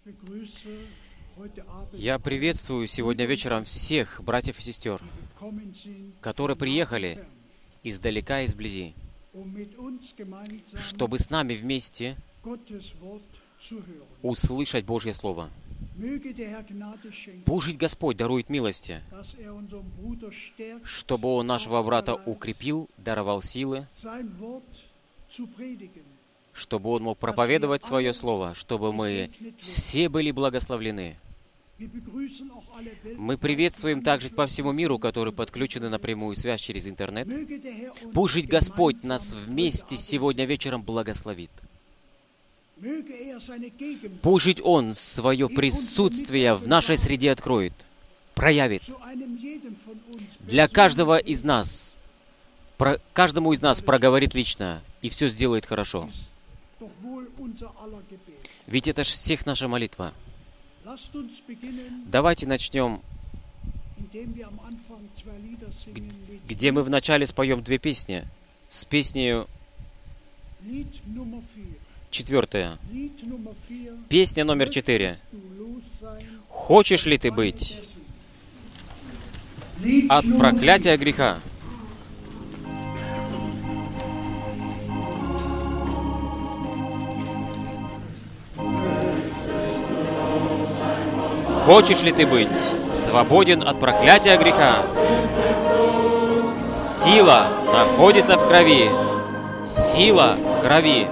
Я приветствую сегодня вечером всех братьев и сестер, которые приехали издалека и изблизи, чтобы с нами вместе услышать Божье Слово. Пусть Господь дарует милости, чтобы Он нашего брата укрепил, даровал силы, чтобы он мог проповедовать Свое Слово, чтобы мы все были благословлены. Мы приветствуем также по всему миру, которые подключены на прямую связь через интернет. Пусть Господь нас вместе сегодня вечером благословит. Пусть Он свое присутствие в нашей среде откроет, проявит. Для каждого из нас, каждому из нас проговорит лично и все сделает хорошо. Ведь это же всех наша молитва. Давайте начнем, где мы вначале споем две песни. С песнею 4. Песня номер 4. «Хочешь ли ты быть от проклятия греха?» Хочешь ли ты быть свободен от проклятия греха? Сила находится в крови. Сила в крови.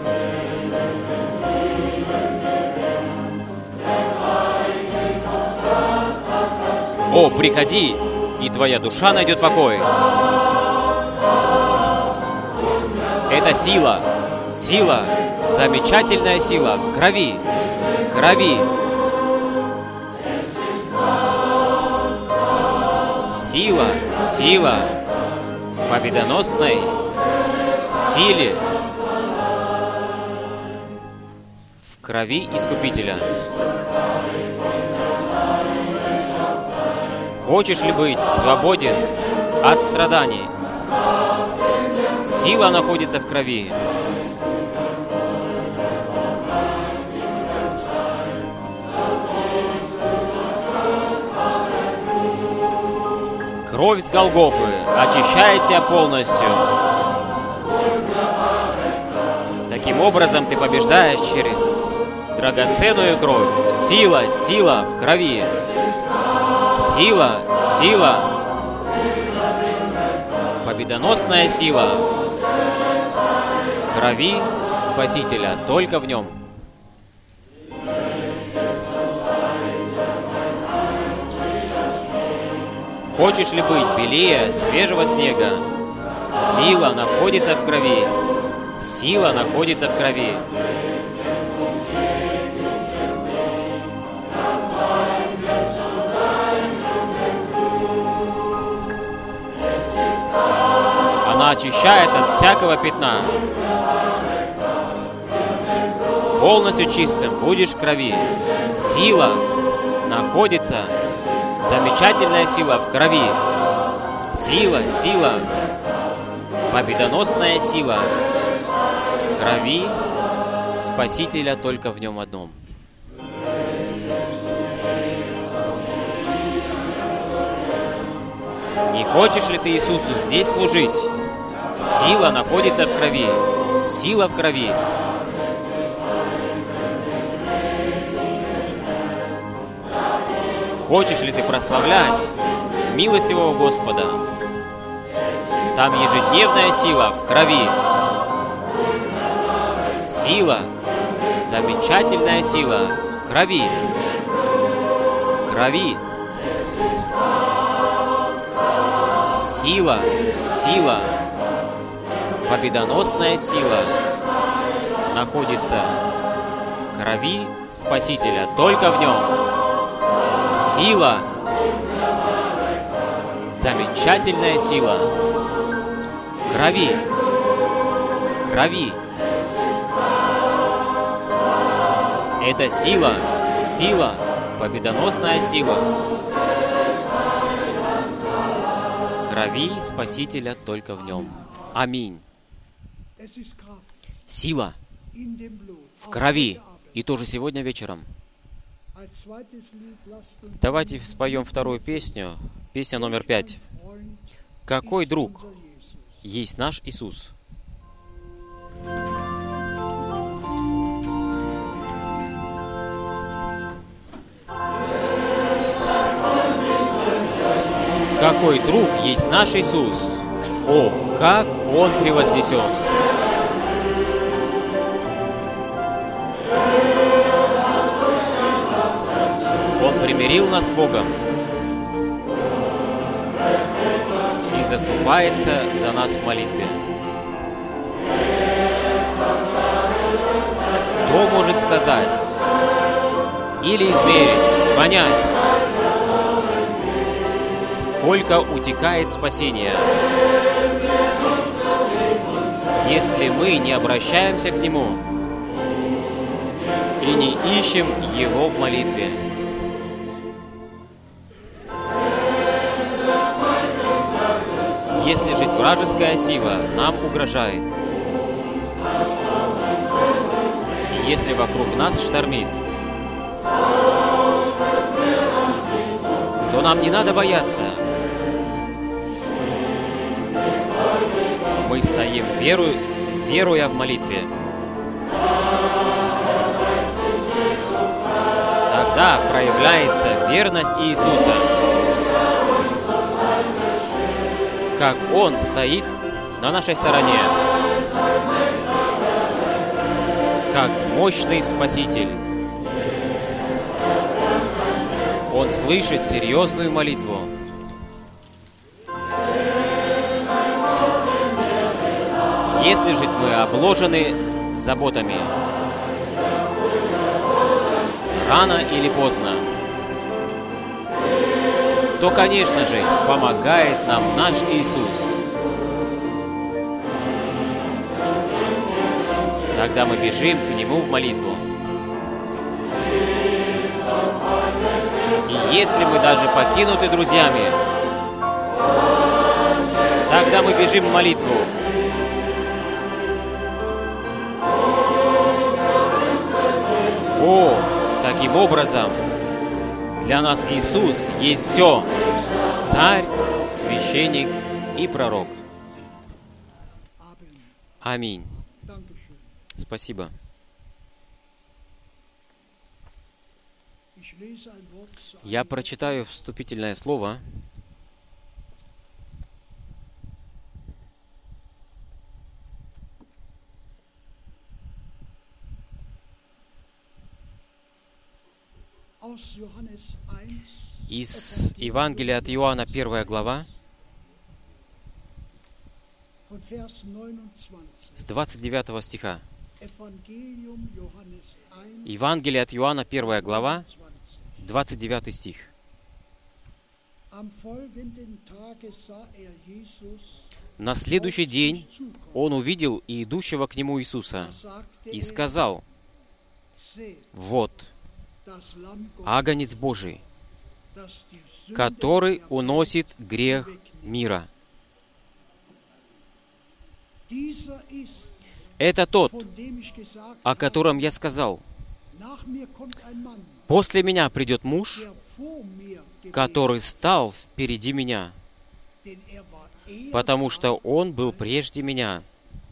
О, приходи, и твоя душа найдет покой. Это сила. Сила. Замечательная сила в крови. В крови. Сила, сила в победоносной силе в крови Искупителя. Хочешь ли быть свободен от страданий? Сила находится в крови. Кровь с Голгофы очищает тебя полностью. Таким образом ты побеждаешь через драгоценную кровь. Сила, сила в крови. Сила, сила. Победоносная сила в крови Спасителя, только в Нем. Хочешь ли быть белее свежего снега? Сила находится в крови. Сила находится в крови. Она очищает от всякого пятна. Полностью чистым будешь в крови. Сила находится. Замечательная сила в крови. Сила, сила. Победоносная сила в крови Спасителя, только в Нем одном. Не хочешь ли ты Иисусу здесь служить? Сила находится в крови. Сила в крови. Хочешь ли ты прославлять милостивого Господа? Там ежедневная сила в крови. Сила, замечательная сила в крови. В крови. Сила, сила, победоносная сила находится в крови Спасителя, только в Нем. Сила, замечательная сила в крови, в крови. Это сила, сила, победоносная сила в крови Спасителя, только в Нем. Аминь. Сила в крови, и тоже сегодня вечером. Давайте споем вторую песню, песня номер 5. «Какой друг есть наш Иисус?» Какой друг есть наш Иисус? О, как Он превознесен! Он примирил нас с Богом и заступается за нас в молитве. Кто может сказать или измерить, понять, сколько утекает спасения, если мы не обращаемся к Нему и не ищем Его в молитве? Если жить вражеская сила нам угрожает, и если вокруг нас штормит, то нам не надо бояться. Мы стоим, веруя в молитве. Тогда проявляется верность Иисуса, как Он стоит на нашей стороне, как мощный Спаситель. Он слышит серьезную молитву. Если же мы обложены заботами, рано или поздно, то, конечно же, помогает нам наш Иисус. Тогда мы бежим к Нему в молитву. И если мы даже покинуты друзьями, тогда мы бежим в молитву. О, таким образом, для нас Иисус есть все. Царь, священник и пророк. Аминь. Спасибо. Я прочитаю вступительное слово. Из Евангелия от Иоанна, 1 глава, с 29 стиха. Евангелие от Иоанна, 1 глава, 29 стих. На следующий день он увидел и идущего к нему Иисуса и сказал: «Вот, Агнец Божий, который уносит грех мира». Это тот, о котором я сказал: «После меня придет муж, который стал впереди меня, потому что он был прежде меня.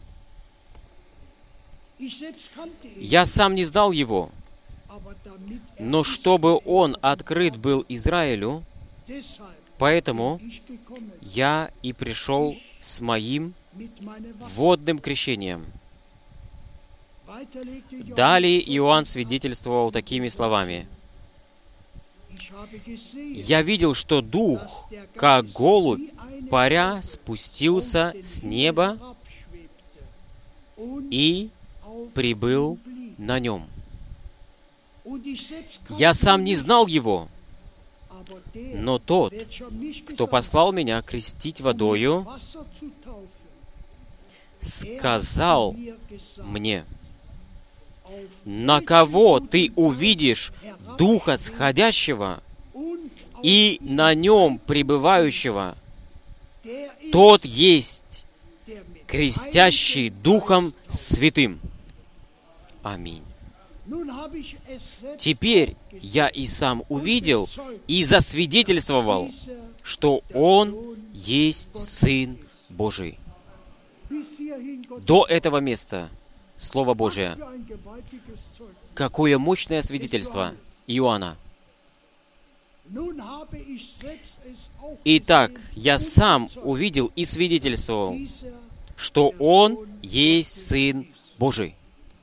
Я сам не знал его, но чтобы он открыт был Израилю, поэтому я и пришел с моим водным крещением». Далее Иоанн свидетельствовал такими словами: «Я видел, что Дух, как голубь, паря, спустился с неба и прибыл на нем. Я сам не знал его, но тот, кто послал меня крестить водою, сказал мне: на кого ты увидишь Духа сходящего и на нем пребывающего, тот есть крестящий Духом Святым». Аминь. Теперь я и сам увидел и засвидетельствовал, что Он есть Сын Божий. До этого места Слово Божие. Какое мощное свидетельство Иоанна. Итак, я сам увидел и свидетельствовал, что Он есть Сын Божий.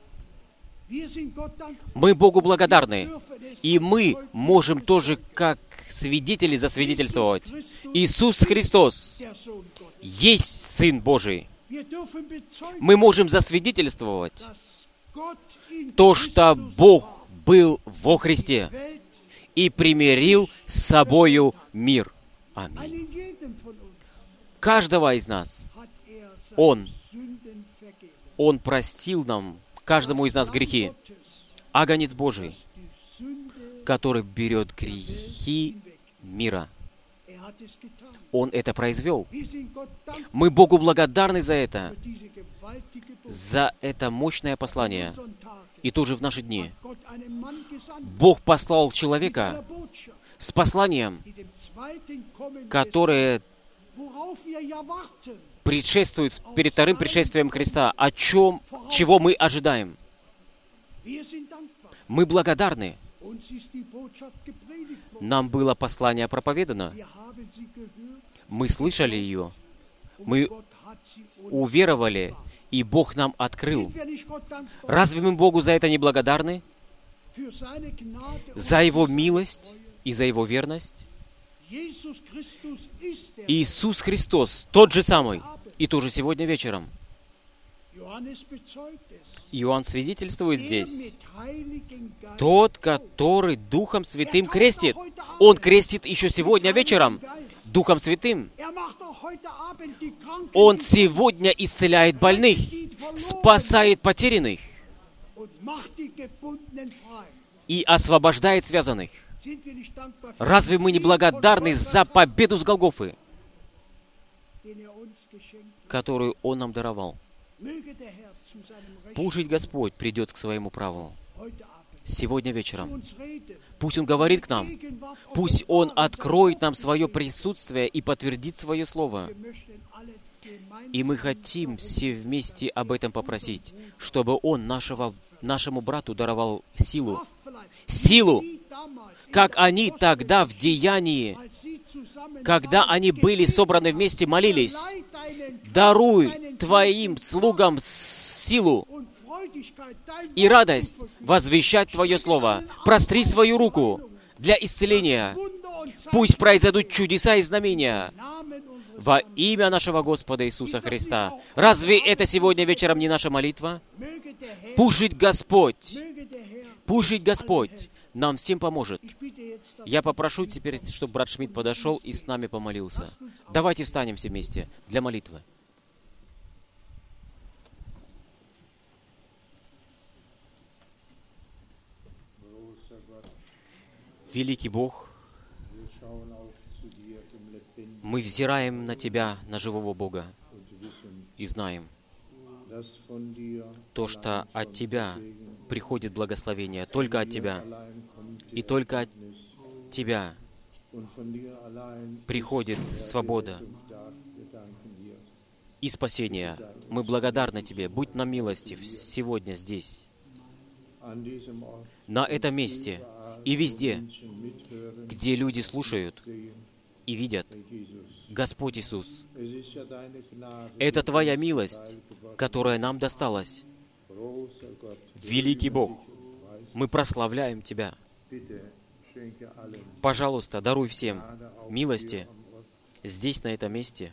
Мы Богу благодарны, и мы можем тоже как свидетели засвидетельствовать. Иисус Христос есть Сын Божий. Мы можем засвидетельствовать то, что Бог был во Христе и примирил с собою мир. Аминь. Каждого из нас Он простил нам, каждому из нас грехи. Агнец Божий, который берет грехи мира. Он это произвел. Мы Богу благодарны за это мощное послание. И тоже в наши дни Бог послал человека с посланием, которое предшествует перед вторым пришествием Христа, чего мы ожидаем. Мы благодарны. Нам было послание проповедано. Мы слышали ее. Мы уверовали, и Бог нам открыл. Разве мы Богу за это не благодарны? За Его милость и за Его верность? Иисус Христос, тот же самый, и тоже сегодня вечером. Иоанн свидетельствует здесь. Тот, который Духом Святым крестит. Он крестит еще сегодня вечером Духом Святым. Он сегодня исцеляет больных, спасает потерянных и освобождает связанных. Разве мы не благодарны за победу с Голгофы, которую Он нам даровал? Пусть Господь придет к своему праву сегодня вечером. Пусть Он говорит к нам. Пусть Он откроет нам свое присутствие и подтвердит свое слово. И мы хотим все вместе об этом попросить, чтобы Он нашему брату даровал силу. Силу, как они тогда в деянии, когда они были собраны вместе, молились. Даруй Твоим слугам силу и радость возвещать Твое Слово. Простри свою руку для исцеления. Пусть произойдут чудеса и знамения во имя нашего Господа Иисуса Христа. Разве это сегодня вечером не наша молитва? Пусть Господь нам всем поможет. Я попрошу теперь, чтобы брат Шмидт подошел и с нами помолился. Давайте встанем все вместе для молитвы. Великий Бог, мы взираем на Тебя, на живого Бога, и знаем то, что от Тебя приходит благословение, только от Тебя, и только от Тебя приходит свобода и спасение. Мы благодарны Тебе. Будь нам милостив сегодня здесь, на этом месте и везде, где люди слушают и видят. Господь Иисус, это Твоя милость, которая нам досталась. Великий Бог, мы прославляем Тебя. Пожалуйста, даруй всем милости здесь, на этом месте.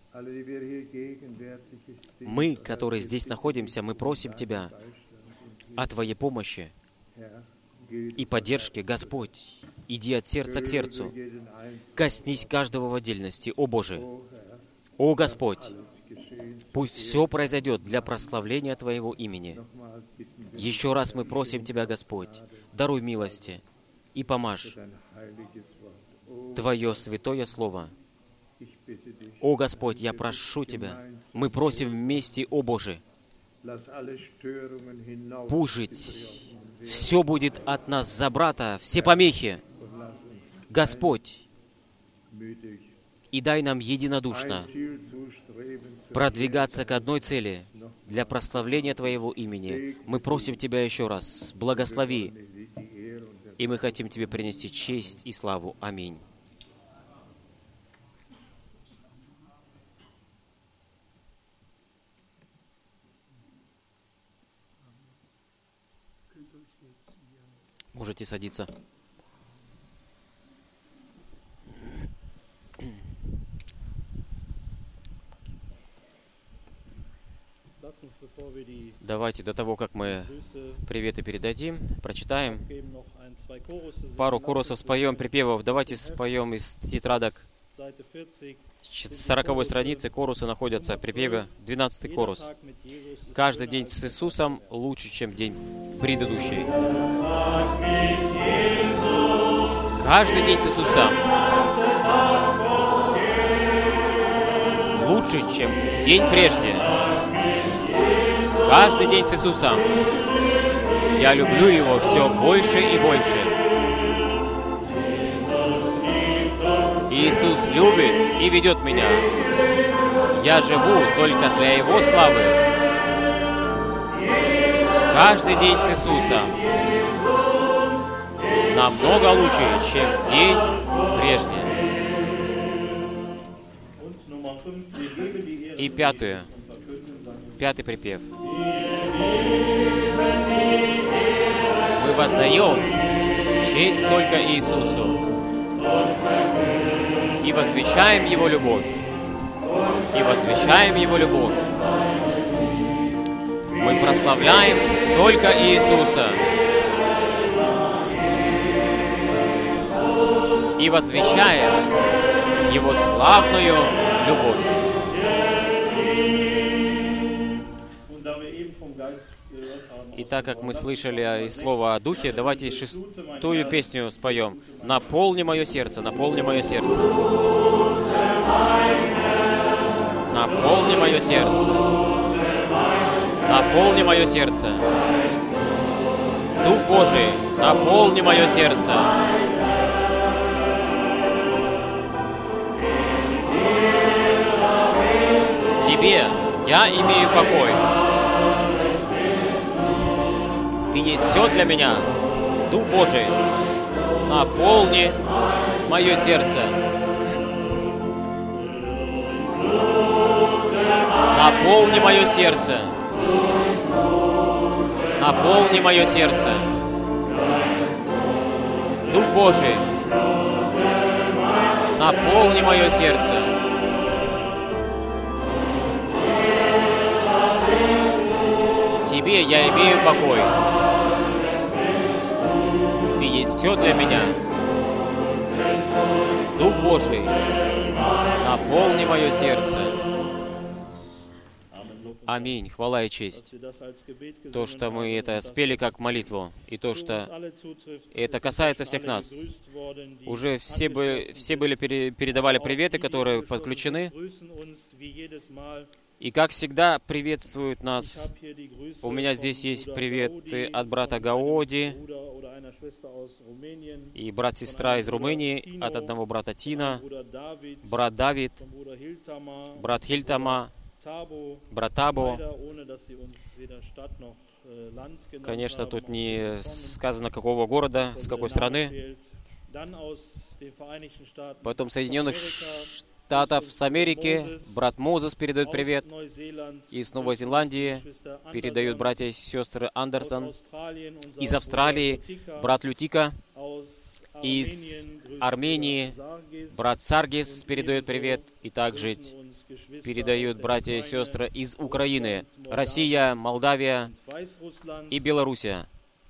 Мы, которые здесь находимся, мы просим Тебя о Твоей помощи и поддержки. Господь, иди от сердца к сердцу. Коснись каждого в отдельности, о Боже. О Господь, пусть все произойдет для прославления Твоего имени. Еще раз мы просим Тебя, Господь, даруй милости и помажь Твое святое Слово. О Господь, я прошу Тебя, мы просим вместе, о Боже, пусть все будет от нас за брата, все помехи. Господь, и дай нам единодушно продвигаться к одной цели для прославления Твоего имени. Мы просим Тебя еще раз, благослови, и мы хотим Тебе принести честь и славу. Аминь. Можете садиться. Давайте до того, как мы приветы передадим, прочитаем. Пару хорусов споем, припевов. Давайте споем из тетрадок 40-й страницы. Корусы находятся, припевы, 12-й корус. Каждый день с Иисусом лучше, чем день предыдущий. Каждый день с Иисусом лучше, чем день прежде. Каждый день с Иисусом я люблю Его все больше и больше. Иисус любит и ведет меня. Я живу только для Его славы. Каждый день с Иисусом намного лучше, чем день прежде. И пятый припев. Мы воздаем честь только Иисусу и возвещаем Его любовь. И возвещаем Его любовь. Мы прославляем только Иисуса и возвещаем Его славную любовь. И так как мы слышали и слово о Духе, давайте 6-ю песню споем. «Наполни мое сердце, наполни мое сердце». Наполни мое сердце. Наполни мое сердце. Дух Божий, наполни мое сердце. В Тебе я имею покой. Ты есть все для меня. Дух Божий, наполни мое сердце. Наполни мое сердце. Наполни мое сердце. Дух Божий, наполни мое сердце. В Тебе я имею покой. Ты есть все для меня. Дух Божий, наполни мое сердце. Аминь. Хвала и честь. То, что мы это спели как молитву, и то, что это касается всех нас. Уже все передавали приветы, которые подключены. И как всегда приветствуют нас. У меня здесь есть приветы от брата Гаоди и брат-сестра из Румынии, от одного брата Тина, брат Давид, брат Хильтама, брат Табо. Конечно, тут не сказано, какого города, с какой страны. Потом Соединенных Штатов с Америки, брат Мозес передает привет. Из Новой Зеландии передают братья и сестры Андерсон. Из Австралии брат Лютика. Из Армении брат Саргис передает привет. И также передают братья и сестры из Украины, Россия, Молдавия и Белоруссия.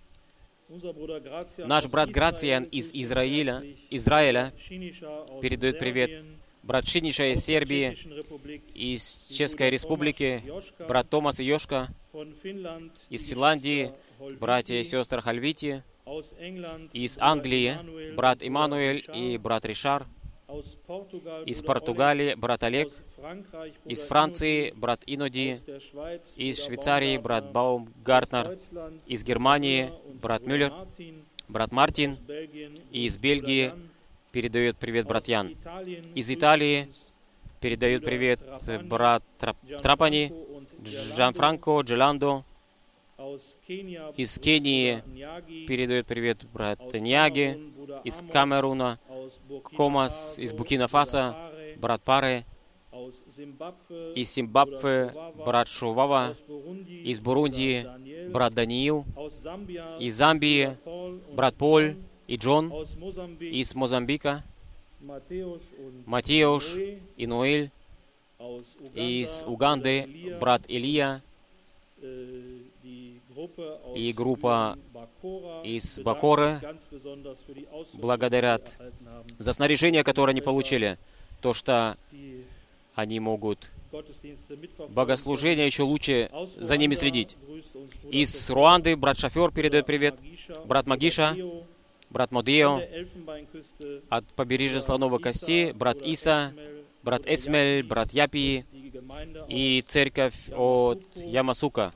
Наш брат Грациан из Израиля передает привет. Брат Шиниша из Сербии, из Чешской Республики, брат Томас и Йошка, из Финляндии, братья и сестры Хальвити, из Англии, брат Иммануэль и брат Ришар, из Португалии брат Олег, из Франции брат Иноди, из Швейцарии брат Баумгартнер, из Германии брат Мюллер, брат Мартин, и из Бельгии передает привет брат Ян. Из Италии передают привет брат Трапани, Джанфранко, Джеландо. Из Кении передает привет брат Ньяги, из Камеруна, Комас, из Буркина-Фасо, брат Паре, из Зимбабве брат Шувава, из Бурунди брат Даниил, из Замбии брат Поль и Джон, из Мозамбика Матеуш и Ноэль, из Уганды брат Илия, и группа из Бакоры благодарят за снаряжение, которое они получили, то, что они могут богослужение еще лучше за ними следить. Из Руанды брат Шофер передает привет, брат Магиша, брат Модео, от побережья Слоновой Кости, брат Иса, брат Эсмель, брат Япи и церковь от Ямасука.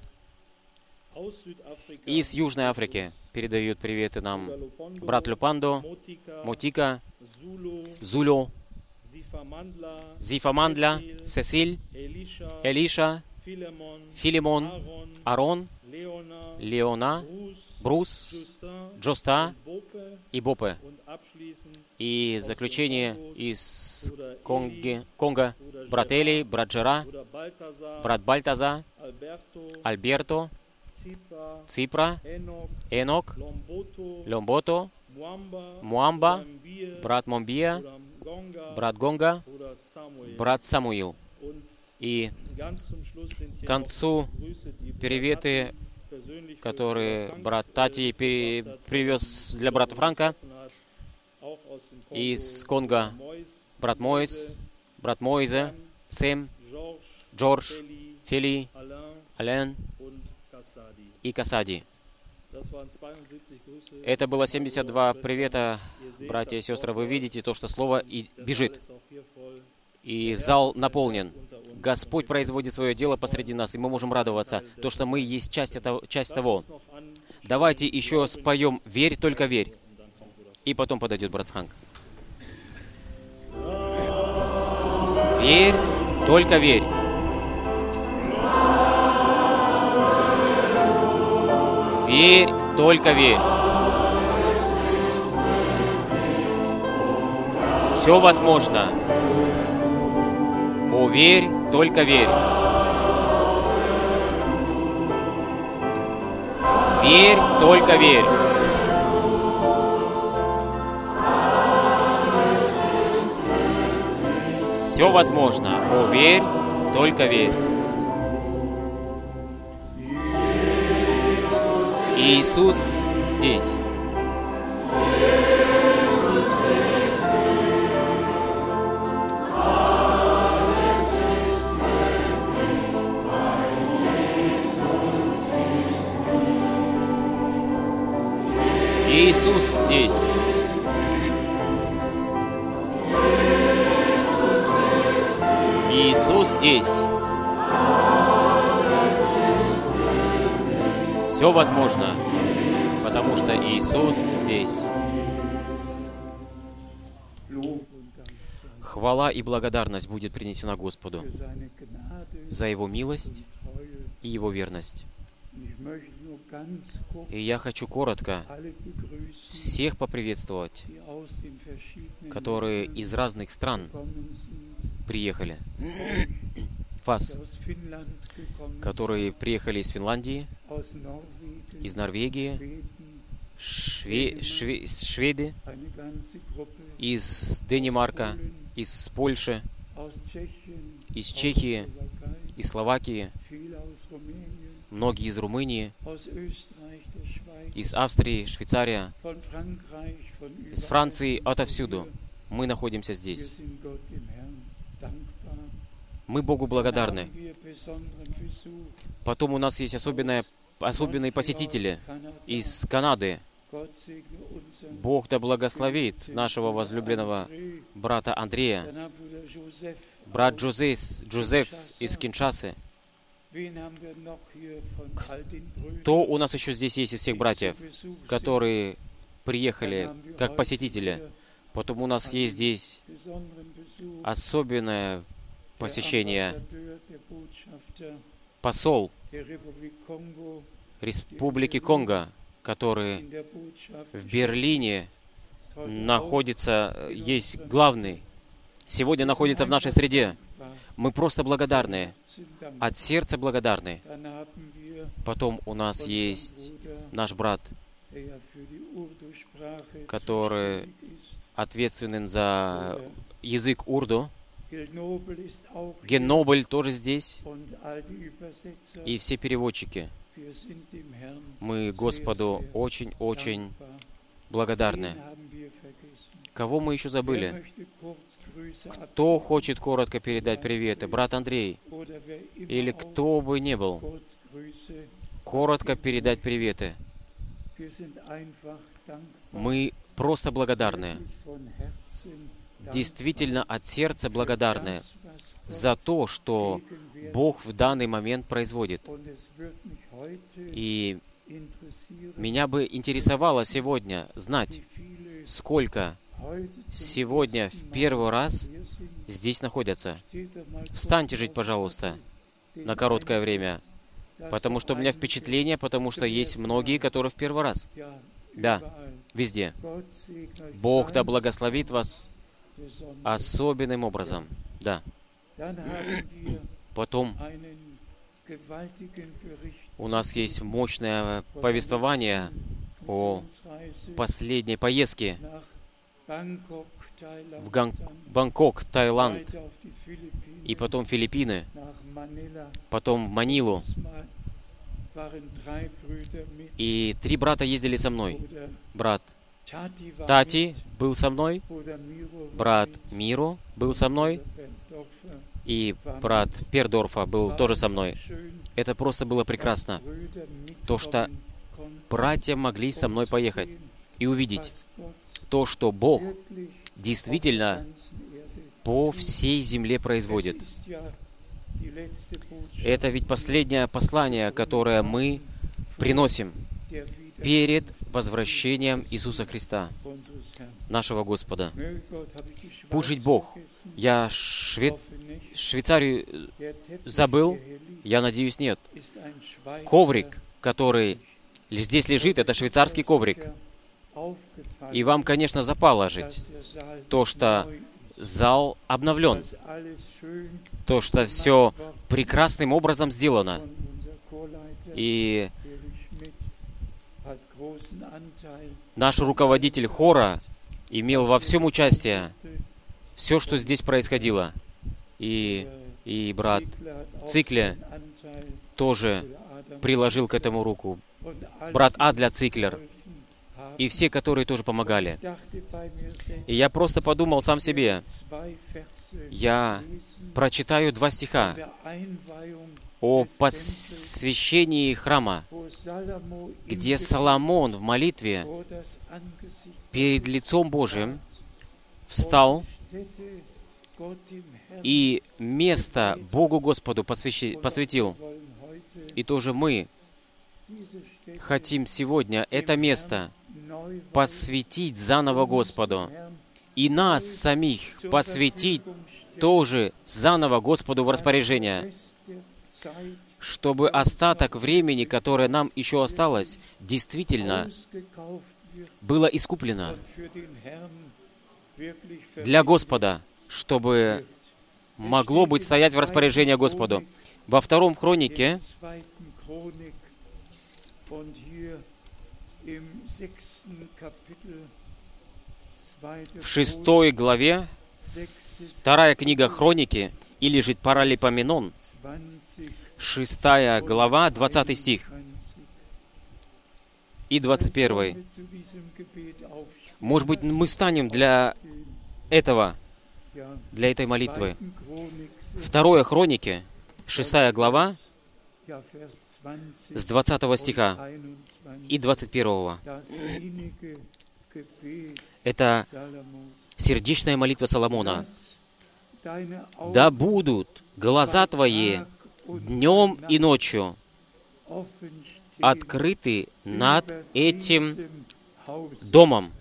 Из Южной Африки передают приветы нам брат Люпандо, Мотика, Зулю, Зифамандля, Сесиль, Элиша, Филимон, Арон, Леона, Брус, Джоста и Бопе. И заключение из Конго брат Эли, брат Джера, брат Бальтаза, Альберто, Ципра, Энок, Ломбото, Муамба, брат Момбия, брат Гонга, брат Самуил. И к концу приветы, которые брат Тати привез для брата Франка, из Конго брат Мойс, брат Мойзе, Сэм, Джордж, Фели, Ален и Касади. Это было 72 привета, братья и сестры. Вы видите то, что слово и бежит. И зал наполнен. Господь производит свое дело посреди нас, и мы можем радоваться, то, что мы есть часть того. Давайте еще споем «Верь, только верь». И потом подойдет брат Франк. Верь, только верь. Верь, только верь. Все возможно. О, верь, только верь. Верь, только верь. Все возможно. О, верь, только верь. Иисус здесь. Иисус здесь. Иисус здесь. Все возможно, потому что Иисус здесь. Хвала и благодарность будет принесена Господу за Его милость и Его верность. И я хочу коротко всех поприветствовать, которые из разных стран приехали. Вас, которые приехали из Финляндии, из Норвегии, шведы, из Денмарка, из Польши, из Чехии, из Словакии, многие из Румынии, из Австрии, Швейцария, из Франции, отовсюду. Мы находимся здесь. Мы Богу благодарны. Потом у нас есть особенные посетители из Канады, Бог да благословит нашего возлюбленного брата Андрея, брат Джозеф из Киншасы. Кто у нас еще здесь есть из всех братьев, которые приехали как посетители? Потом у нас есть здесь особенное посещение. Посол Республики Конго, который в Берлине находится, есть главный, сегодня находится в нашей среде. Мы просто благодарны, от сердца благодарны. Потом у нас есть наш брат, который ответственен за язык урду. Геннобль тоже здесь. И все переводчики. Мы Господу очень-очень благодарны. Кого мы еще забыли? Кто хочет коротко передать приветы? Брат Андрей. Или кто бы ни был. Коротко передать приветы. Мы просто благодарны. Действительно от сердца благодарны за то, что Бог в данный момент производит. И меня бы интересовало сегодня знать, сколько сегодня в первый раз здесь находятся. Встаньте жить, пожалуйста, на короткое время, потому что у меня впечатление, потому что есть многие, которые в первый раз. Да, везде. Бог да благословит вас особенным образом. Да. Потом у нас есть мощное повествование о последней поездке в Бангкок, Таиланд, и потом Филиппины, потом в Манилу. И 3 брата ездили со мной. Брат Тати был со мной, брат Миро был со мной, и брат Пердорфа был тоже со мной. Это просто было прекрасно. То, что братья могли со мной поехать и увидеть то, что Бог действительно по всей земле производит. Это ведь последнее послание, которое мы приносим перед возвращением Иисуса Христа, нашего Господа. Пусть жить Бог. Я Швейцарию забыл? Я надеюсь, нет. Коврик, который здесь лежит, это швейцарский коврик. И вам, конечно, запало жить то, что зал обновлен, то, что все прекрасным образом сделано. И наш руководитель хора имел во всем участие, все, что здесь происходило. И брат Цикле тоже приложил к этому руку. Брат Адля Циклер. И все, которые тоже помогали. И я просто подумал сам себе, я прочитаю 2 стиха о посвящении храма, где Соломон в молитве перед лицом Божиим встал и место Богу Господу посвятил. И тоже мы хотим сегодня это место посвятить заново Господу. И нас самих посвятить тоже заново Господу в распоряжение, чтобы остаток времени, которое нам еще осталось, действительно было искуплено для Господа, чтобы могло быть стоять в распоряжении Господу. Во 2 Хронике, в 6 главе, 2 книга Хроники, или же Паралипоменон, 6 глава, 20 стих и 21. Может быть, мы станем для этой молитвы. 2 Хроники, 6 глава, с 20 стиха и 21. Это сердечная молитва Соломона. «Да будут глаза твои днем и ночью открыты над этим домом».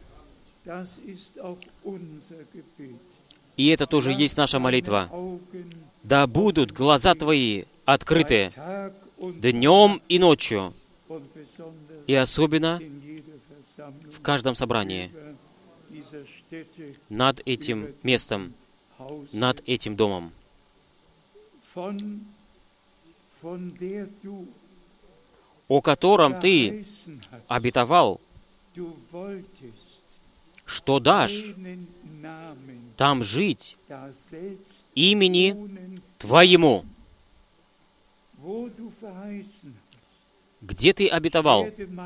И это тоже есть наша молитва. «Да будут глаза твои открыты днем и ночью», и особенно в каждом собрании, над этим местом, над этим домом, о котором ты обетовал, что дашь там жить имени Твоему. Где ты обетовал,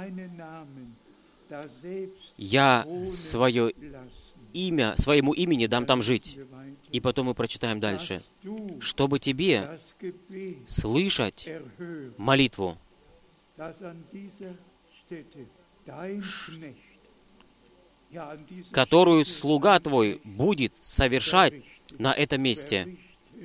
я свое имя, своему имени дам там жить. И потом мы прочитаем дальше. Чтобы тебе слышать молитву, которую слуга твой будет совершать на этом месте.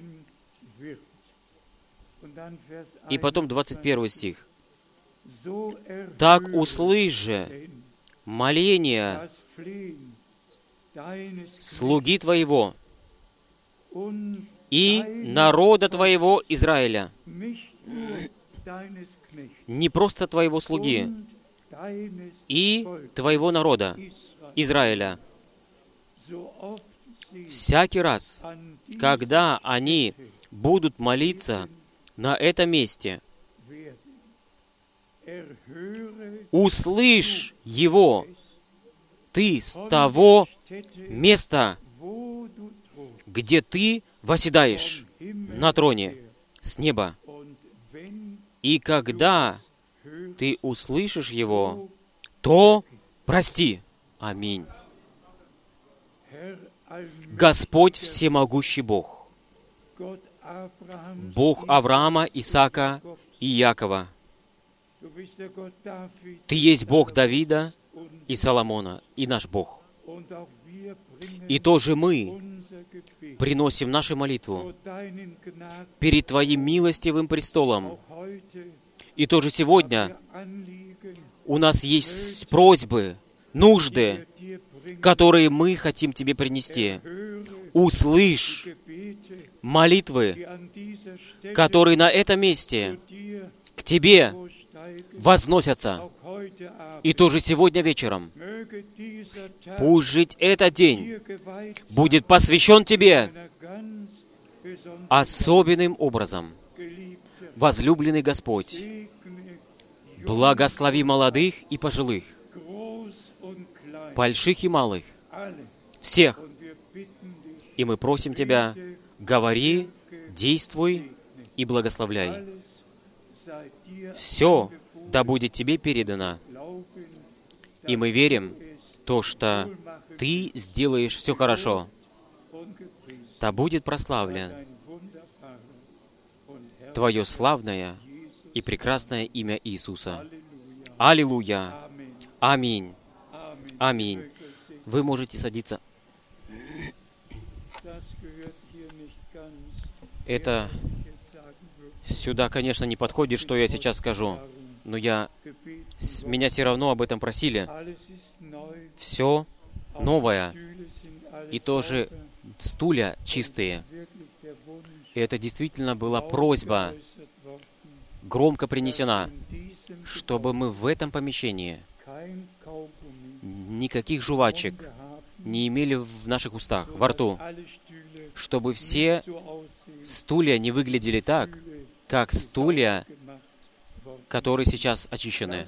И потом 21 стих. «Так услышь же моление слуги твоего и народа твоего Израиля». Не просто твоего слуги, и твоего народа Израиля. Всякий раз, когда они будут молиться на этом месте, услышь его ты с того места, где ты восседаешь на троне с неба. И когда ты услышишь его, то прости. Аминь. Господь всемогущий Бог, Бог Авраама, Исаака и Иакова. Ты есть Бог Давида и Соломона, и наш Бог. И тоже мы приносим нашу молитву перед Твоим милостивым престолом. И тоже сегодня у нас есть просьбы, нужды, которые мы хотим Тебе принести. Услышь молитвы, которые на этом месте к Тебе возносятся. И тоже сегодня вечером пусть жить этот день будет посвящен Тебе особенным образом. Возлюбленный Господь, благослови молодых и пожилых, больших и малых, всех. И мы просим Тебя, говори, действуй и благословляй. Все да будет Тебе передано. И мы верим то, что Ты сделаешь все хорошо. Да будет прославлен Твое славное и прекрасное имя Иисуса. Аллилуйя! Аминь! Аминь! Вы можете садиться. Это сюда, конечно, не подходит, что я сейчас скажу, но меня все равно об этом просили. Все новое, и тоже стулья чистые. И это действительно была просьба, громко принесена, чтобы мы в этом помещении никаких жвачек не имели в наших устах, во рту, чтобы все стулья не выглядели так, как стулья, которые сейчас очищены.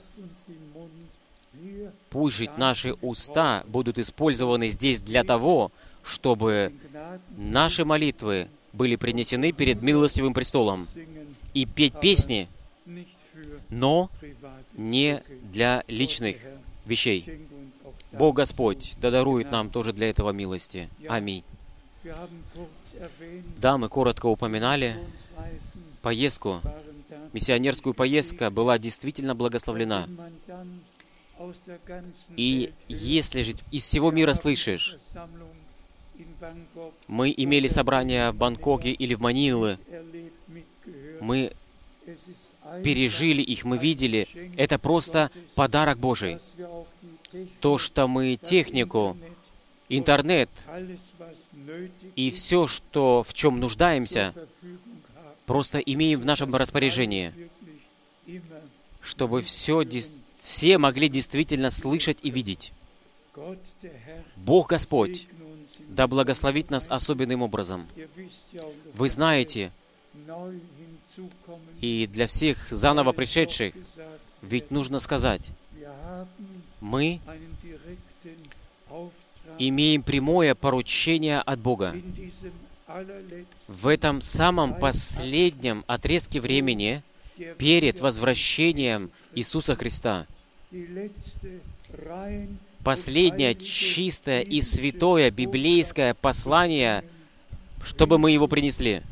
Пусть же наши уста будут использованы здесь для того, чтобы наши молитвы были принесены перед милостивым престолом и петь песни, но не для личных вещей. Бог Господь да дарует нам тоже для этого милости. Аминь. Да, мы коротко упоминали поездку. миссионерскую поездку была действительно благословлена. И если же из всего мира слышишь, мы имели собрания в Бангкоке или в Маниле, мы пережили их, мы видели, это просто подарок Божий. То, что мы технику, интернет и все, что, в чем нуждаемся, просто имеем в нашем распоряжении, чтобы все могли действительно слышать и видеть. Бог Господь да благословит нас особенным образом. Вы знаете, и для всех заново пришедших, ведь нужно сказать, мы имеем прямое поручение от Бога. В этом самом последнем отрезке времени, перед возвращением Иисуса Христа, последнее чистое и святое библейское послание, чтобы мы его принесли.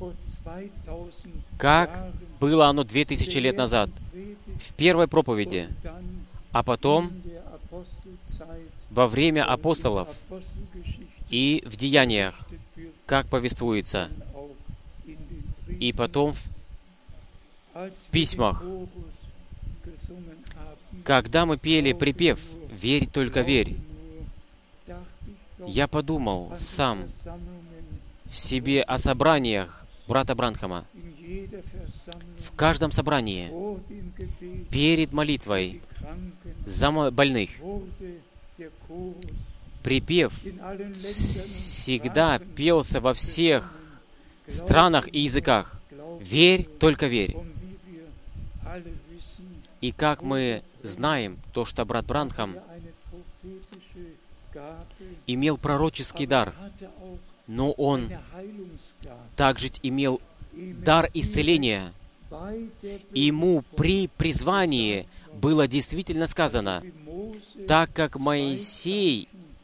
Как было оно 2000 лет назад, в первой проповеди, а потом во время апостолов и в деяниях, как повествуется, и потом в письмах. Когда мы пели припев «Верь, только верь», я подумал сам в себе о собраниях брата Бранхама. В каждом собрании, перед молитвой за больных, припев всегда пелся во всех странах и языках. «Верь, только верь». И как мы знаем, то, что брат Бранхам имел пророческий дар, но он также имел дар исцеления. Ему при призвании было действительно сказано, так как Моисею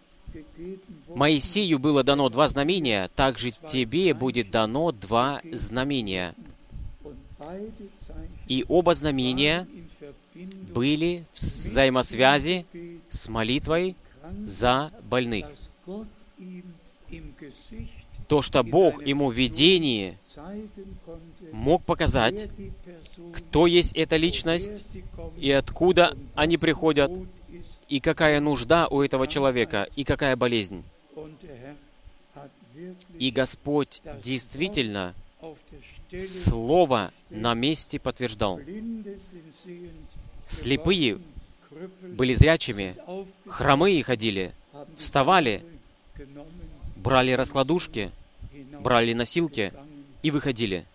было дано 2 знамения, также тебе будет дано 2 знамения. И оба знамения были в взаимосвязи с молитвой за больных. То, что Бог ему в видении мог показать, кто есть эта личность, и откуда они приходят, и какая нужда у этого человека, и какая болезнь. И Господь действительно Слово на месте подтверждал. Слепые были зрячими, хромые ходили, вставали, брали раскладушки, брали носилки и выходили.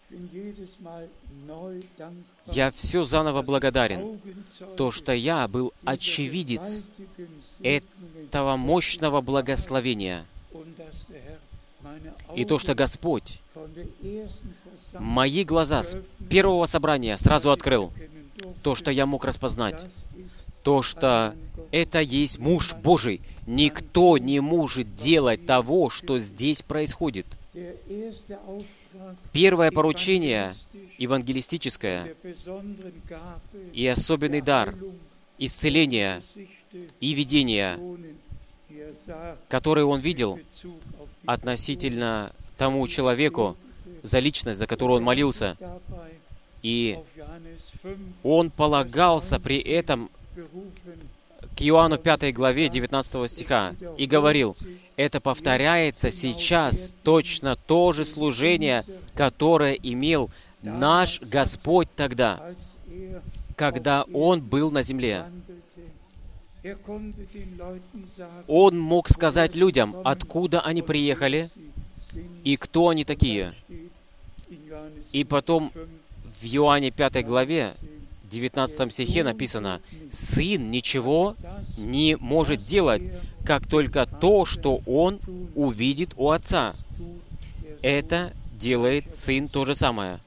Я все заново благодарен, то, что я был очевидец этого мощного благословения, и то, что Господь мои глаза с первого собрания сразу открыл, то, что я мог распознать, то, что это есть муж Божий. Никто не может делать того, что здесь происходит. Первое поручение евангелистическое и особенный дар исцеления и видения, который он видел относительно тому человеку, за личность, за которую он молился. И он полагался при этом к Иоанну 5 главе 19 стиха и говорил, это повторяется сейчас точно то же служение, которое имел наш Господь тогда, когда Он был на земле. Он мог сказать людям, откуда они приехали и кто они такие. И потом в Иоанне 5 главе 19 стихе написано, «Сын ничего не может делать, как только то, что Он увидит у Отца». Это делает Сын то же самое.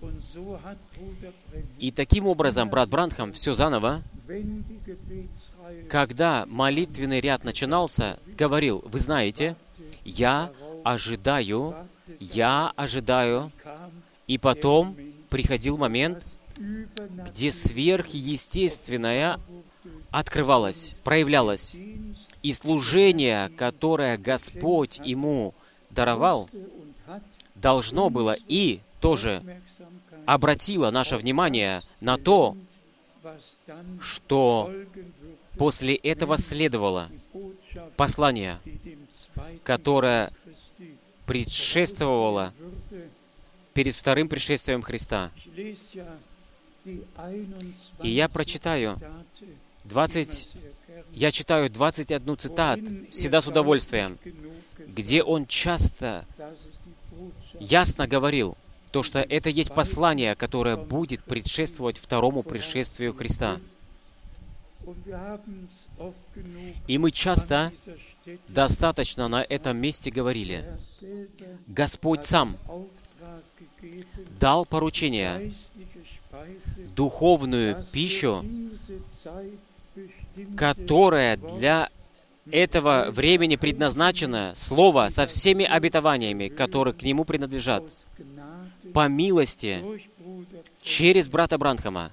И таким образом брат Бранхам все заново, когда молитвенный ряд начинался, говорил, вы знаете, я ожидаю, и потом приходил момент, где сверхъестественное открывалось, проявлялось. И служение, которое Господь ему даровал, должно было и тоже обратило наше внимание на то, что после этого следовало послание, которое предшествовало перед вторым пришествием Христа. И я читаю 21 цитат всегда с удовольствием, где он часто ясно говорил, то, что это есть послание, которое будет предшествовать второму пришествию Христа. И мы часто достаточно на этом месте говорили, Господь сам дал поручение, духовную пищу, которая для этого времени предназначена, Слово со всеми обетованиями, которые к нему принадлежат, по милости, через брата Бранхама.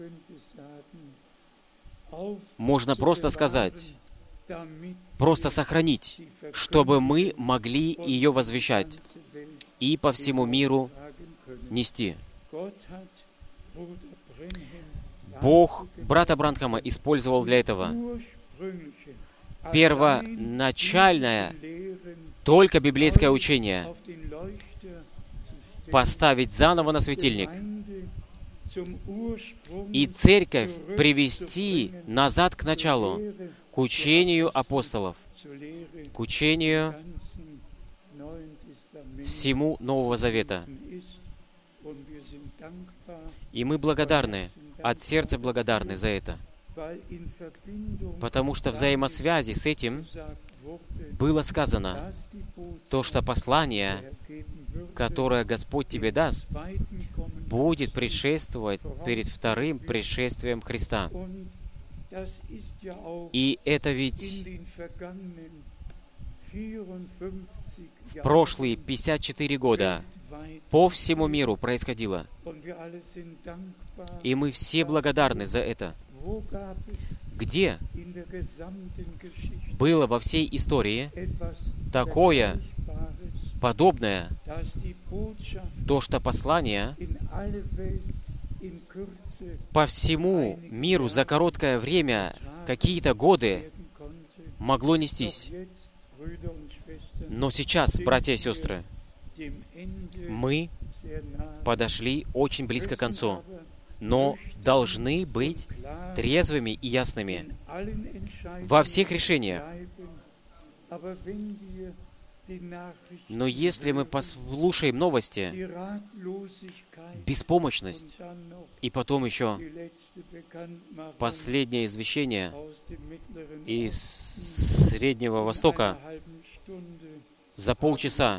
Можно просто сказать, просто сохранить, чтобы мы могли ее возвещать и по всему миру нести. Бог брата Бранхама использовал для этого первоначальное, только библейское учение поставить заново на светильник и церковь привести назад к началу, к учению апостолов, к учению всему Нового Завета. И мы благодарны, от сердца благодарны за это, потому что в взаимосвязи с этим было сказано то, что послание, которое Господь тебе даст, будет предшествовать перед вторым пришествием Христа. И это ведь в прошлые 54 года по всему миру происходило. И мы все благодарны за это. Где было во всей истории такое подобное, то, что послание по всему миру за короткое время, какие-то годы, могло нестись. Но сейчас, братья и сестры, мы подошли очень близко к концу, но должны быть трезвыми и ясными во всех решениях. Но если мы послушаем новости, беспомощность, и потом еще последнее извещение из Среднего Востока за полчаса,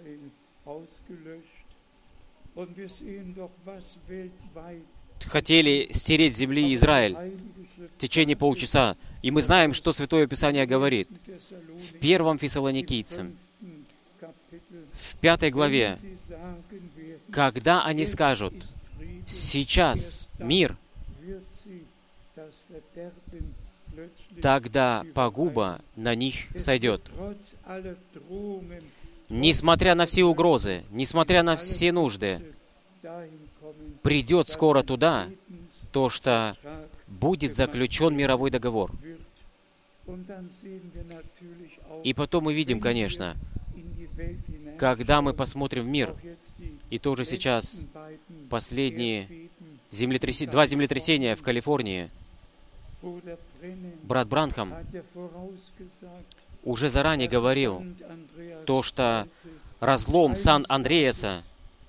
хотели стереть с земли Израиль в течение полчаса. И мы знаем, что Святое Писание говорит. В 1 Фессалоникийцам, в 5 главе, когда они скажут, сейчас мир, тогда погуба на них сойдет. Несмотря на все угрозы, несмотря на все нужды, придет скоро туда то, что будет заключен мировой договор. И потом мы видим, конечно, когда мы посмотрим в мир, и тоже сейчас последние два землетрясения в Калифорнии, брат Бранхам уже заранее говорил то, что разлом Сан-Андреаса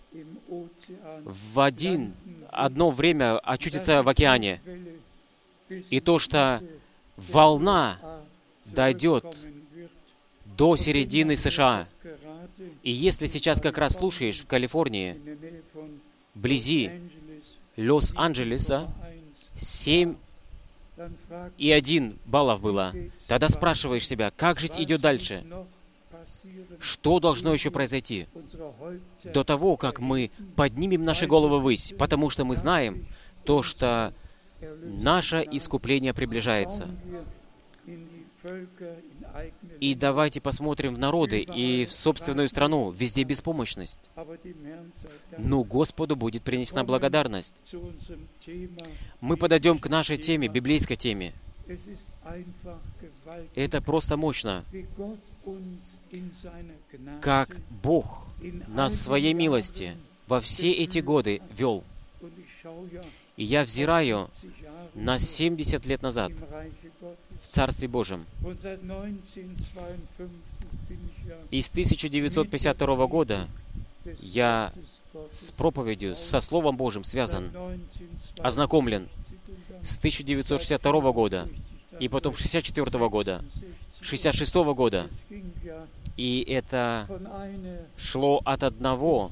в одно время очутится в океане, и то, что волна дойдет до середины США. И если сейчас как раз слушаешь в Калифорнии, вблизи Лос-Анджелеса, 7,1 баллов было, тогда спрашиваешь себя, как жить идет дальше? Что должно еще произойти до того, как мы поднимем наши головы ввысь? Потому что мы знаем то, что наше искупление приближается. И давайте посмотрим в народы и в собственную страну. Везде беспомощность. Но Господу будет принесена благодарность. Мы подойдем к нашей теме, библейской теме. Это просто мощно, как Бог нас в Своей милости во все эти годы вел. И я взираю на 70 лет назад в Царстве Божьем. И с 1952 года я с проповедью, со Словом Божьим связан, ознакомлен с 1962 года, и потом 1964 года, 1966 года. И это шло от одного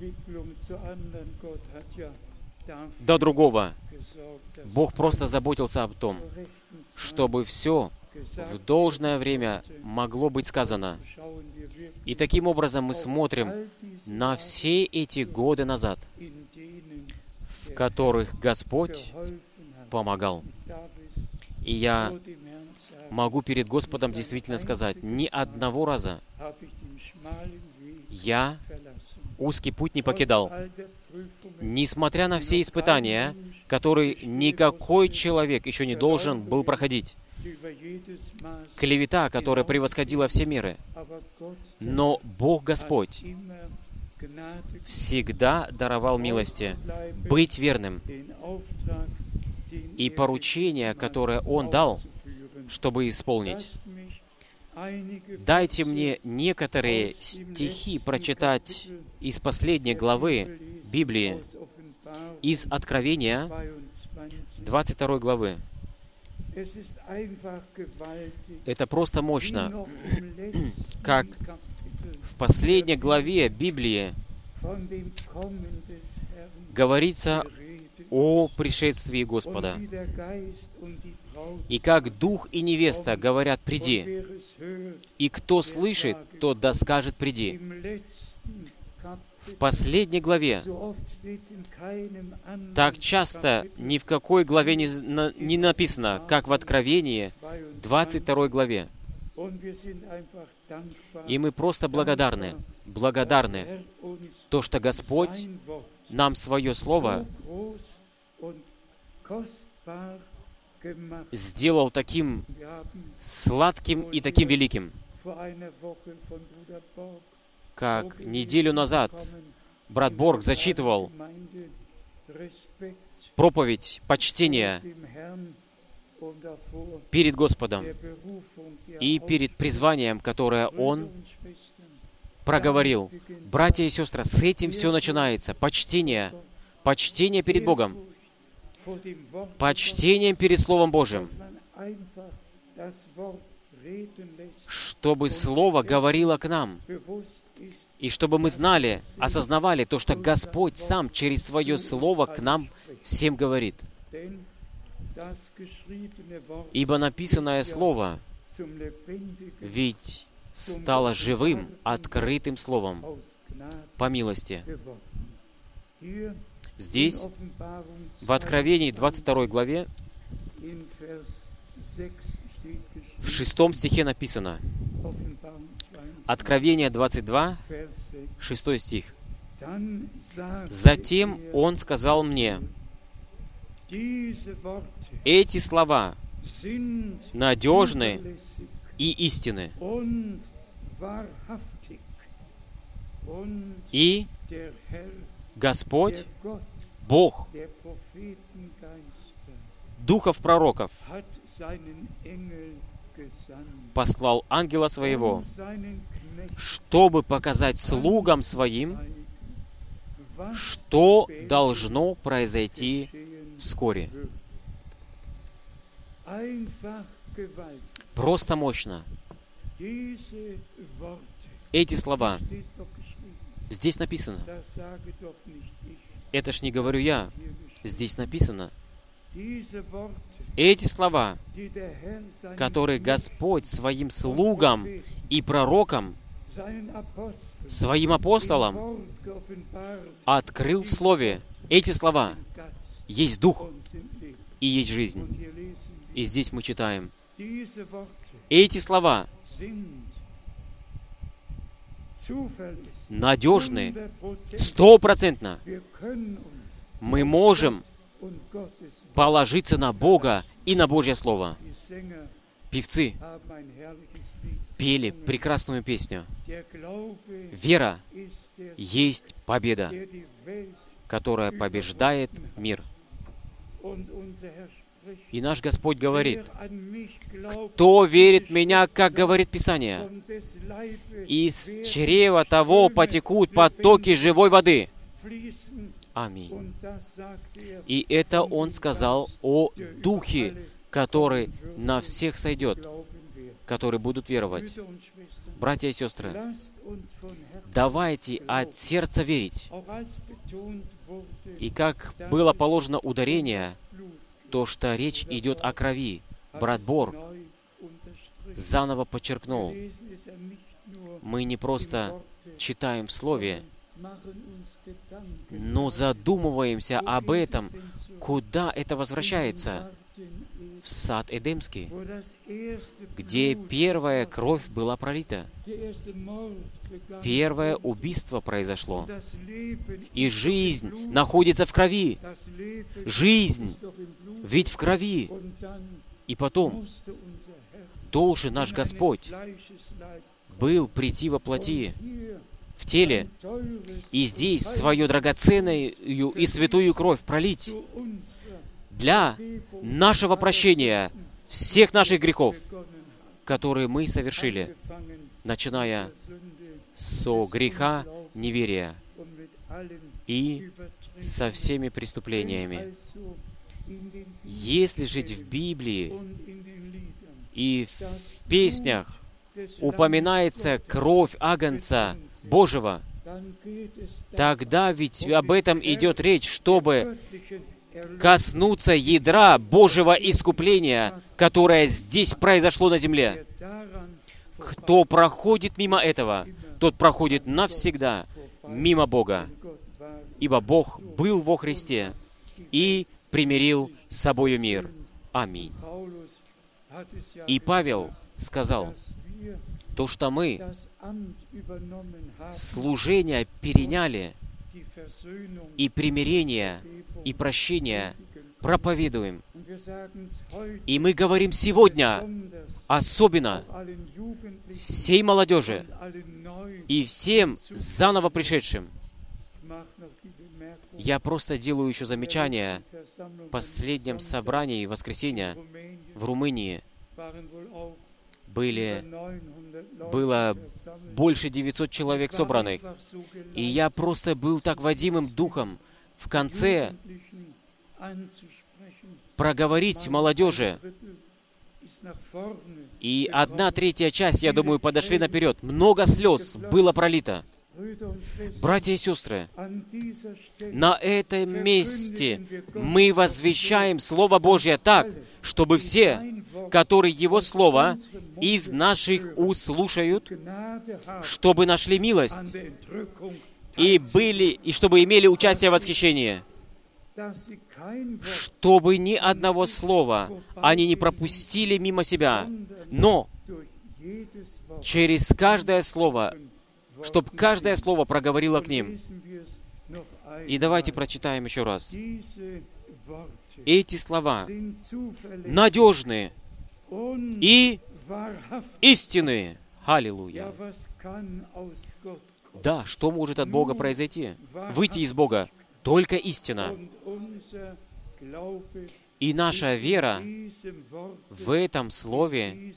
до другого. Бог просто заботился об том, чтобы все в должное время могло быть сказано. И таким образом мы смотрим на все эти годы назад, в которых Господь помогал. И я могу перед Господом действительно сказать, ни одного раза я узкий путь не покидал. Несмотря на все испытания, которые никакой человек еще не должен был проходить. Клевета, которая превосходила все меры. Но Бог Господь всегда даровал милости быть верным. И поручение, которое Он дал, чтобы исполнить. Дайте мне некоторые стихи прочитать из последней главы Библии, из Откровения, 22 главы. Это просто мощно, как в последней главе Библии говорится о пришествии Господа. И как Дух и невеста говорят «приди», и кто слышит, тот да скажет «приди». В последней главе так часто ни в какой главе не написано, как в Откровении, 22 главе. И мы просто благодарны, то, что Господь нам Свое Слово сделал таким сладким и таким великим. Как неделю назад брат Борг зачитывал проповедь почтения перед Господом и перед призванием, которое Он проговорил. Братья и сестры, с этим все начинается. Почтение перед Богом, почтением перед Словом Божьим, чтобы Слово говорило к нам, и чтобы мы знали, осознавали то, что Господь Сам через Свое Слово к нам всем говорит. Ибо написанное Слово ведь стало живым, открытым Словом по милости. Здесь, в Откровении 22 главе, в 6 стихе написано, Откровение 22, 6 стих. «Затем Он сказал мне, эти слова надежны и истинны, и Господь, Бог, духов пророков, послал ангела своего, чтобы показать слугам своим, что должно произойти вскоре». Просто мощно. Эти слова здесь написано. Это ж не говорю я. Здесь написано. Эти слова, которые Господь своим слугам и пророкам, своим апостолам открыл в Слове. Эти слова есть дух и есть жизнь. И здесь мы читаем, эти слова надежны, 100%. Мы можем положиться на Бога и на Божье Слово. Певцы пели прекрасную песню. Вера есть победа, которая побеждает мир. И наш Господь говорит, кто верит в Меня, как говорит Писание, из чрева того потекут потоки живой воды. Аминь. И это Он сказал о Духе, который на всех сойдет, которые будут веровать. Братья и сестры, давайте от сердца верить. И как было положено ударение, то, что речь идет о крови, брат Борг заново подчеркнул. Мы не просто читаем в Слове, но задумываемся об этом, куда это возвращается. В сад Эдемский, где первая кровь была пролита, первое убийство произошло, и жизнь находится в крови. Жизнь ведь в крови. И потом должен наш Господь был прийти во плоти, в теле, и здесь свою драгоценную и святую кровь пролить для нашего прощения всех наших грехов, которые мы совершили, начиная со греха неверия и со всеми преступлениями. Если жить в Библии и в песнях упоминается кровь Агнца Божьего, тогда ведь об этом идет речь, чтобы коснуться ядра Божьего искупления, которое здесь произошло на земле. Кто проходит мимо этого, тот проходит навсегда мимо Бога. Ибо Бог был во Христе и примирил с собою мир. Аминь. И Павел сказал, то, что мы служение переняли, и примирение, и прощение проповедуем. И мы говорим сегодня, особенно всей молодежи и всем заново пришедшим. Я просто делаю еще замечание. В последнем собрании воскресенья в Румынии было больше 900 человек собранных. И я просто был так водимым духом в конце проговорить молодежи. И 1/3 часть, я думаю, подошли наперед. Много слез было пролито. Братья и сестры, на этом месте мы возвещаем Слово Божье так, чтобы все, которые Его Слово из наших уст слушают, чтобы нашли милость и чтобы имели участие в восхищении, чтобы ни одного слова они не пропустили мимо себя, но через каждое слово, чтобы каждое слово проговорило к ним. И давайте прочитаем еще раз. Эти слова надежны и истинные. Аллилуйя. Да, что может от Бога произойти? Выйти из Бога. Только истина. И наша вера в этом Слове,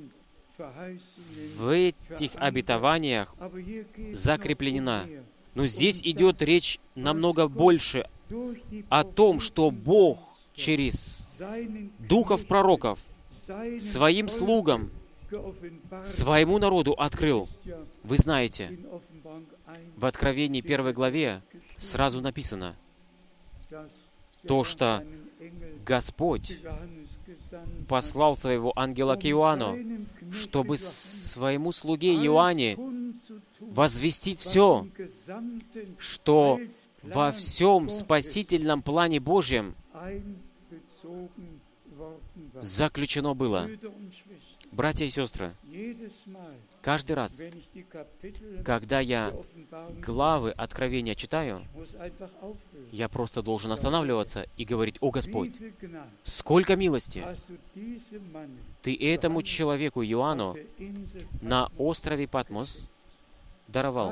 в этих обетованиях закреплена. Но здесь идет речь намного больше о том, что Бог через духов пророков своим слугам, своему народу открыл. Вы знаете, в Откровении 1 главе сразу написано то, что Господь послал своего ангела к Иоанну, чтобы своему слуге Иоанне возвестить все, что во всем спасительном плане Божьем заключено было. Братья и сестры, каждый раз, когда я главы Откровения читаю, я просто должен останавливаться и говорить: «О Господь, сколько милости Ты этому человеку Иоанну на острове Патмос даровал».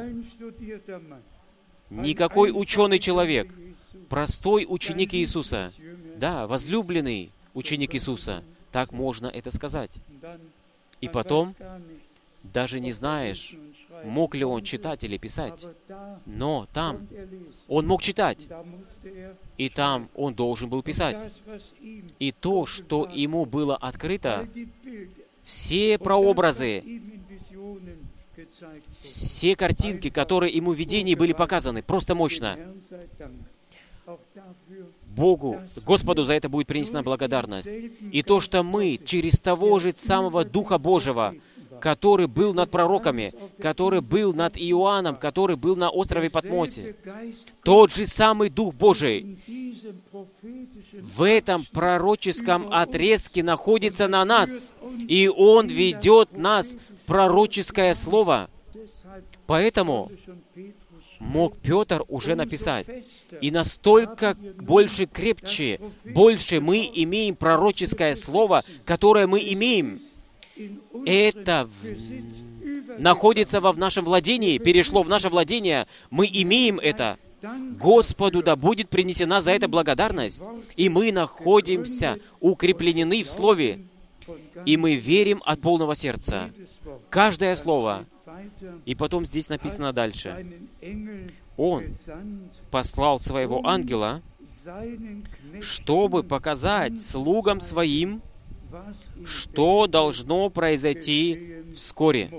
Никакой ученый человек, простой ученик Иисуса, да, возлюбленный ученик Иисуса, так можно это сказать. И потом, даже не знаешь, мог ли он читать или писать, но там он мог читать, и там он должен был писать. И то, что ему было открыто, все прообразы, все картинки, которые ему в видении были показаны, просто мощно. Богу, Господу за это будет принесена благодарность. И то, что мы через того же самого Духа Божьего, который был над пророками, который был над Иоанном, который был на острове Патмосе, тот же самый Дух Божий в этом пророческом отрезке находится на нас, и Он ведет нас в пророческое слово. Поэтому мог Петр уже написать. И настолько больше крепче, больше мы имеем пророческое слово, которое мы имеем. Это находится в нашем владении, перешло в наше владение. Мы имеем это. Господу да будет принесена за это благодарность. И мы находимся укреплены в Слове. И мы верим от полного сердца. Каждое слово. И потом здесь написано дальше. Он послал своего ангела, чтобы показать слугам своим, что должно произойти вскоре.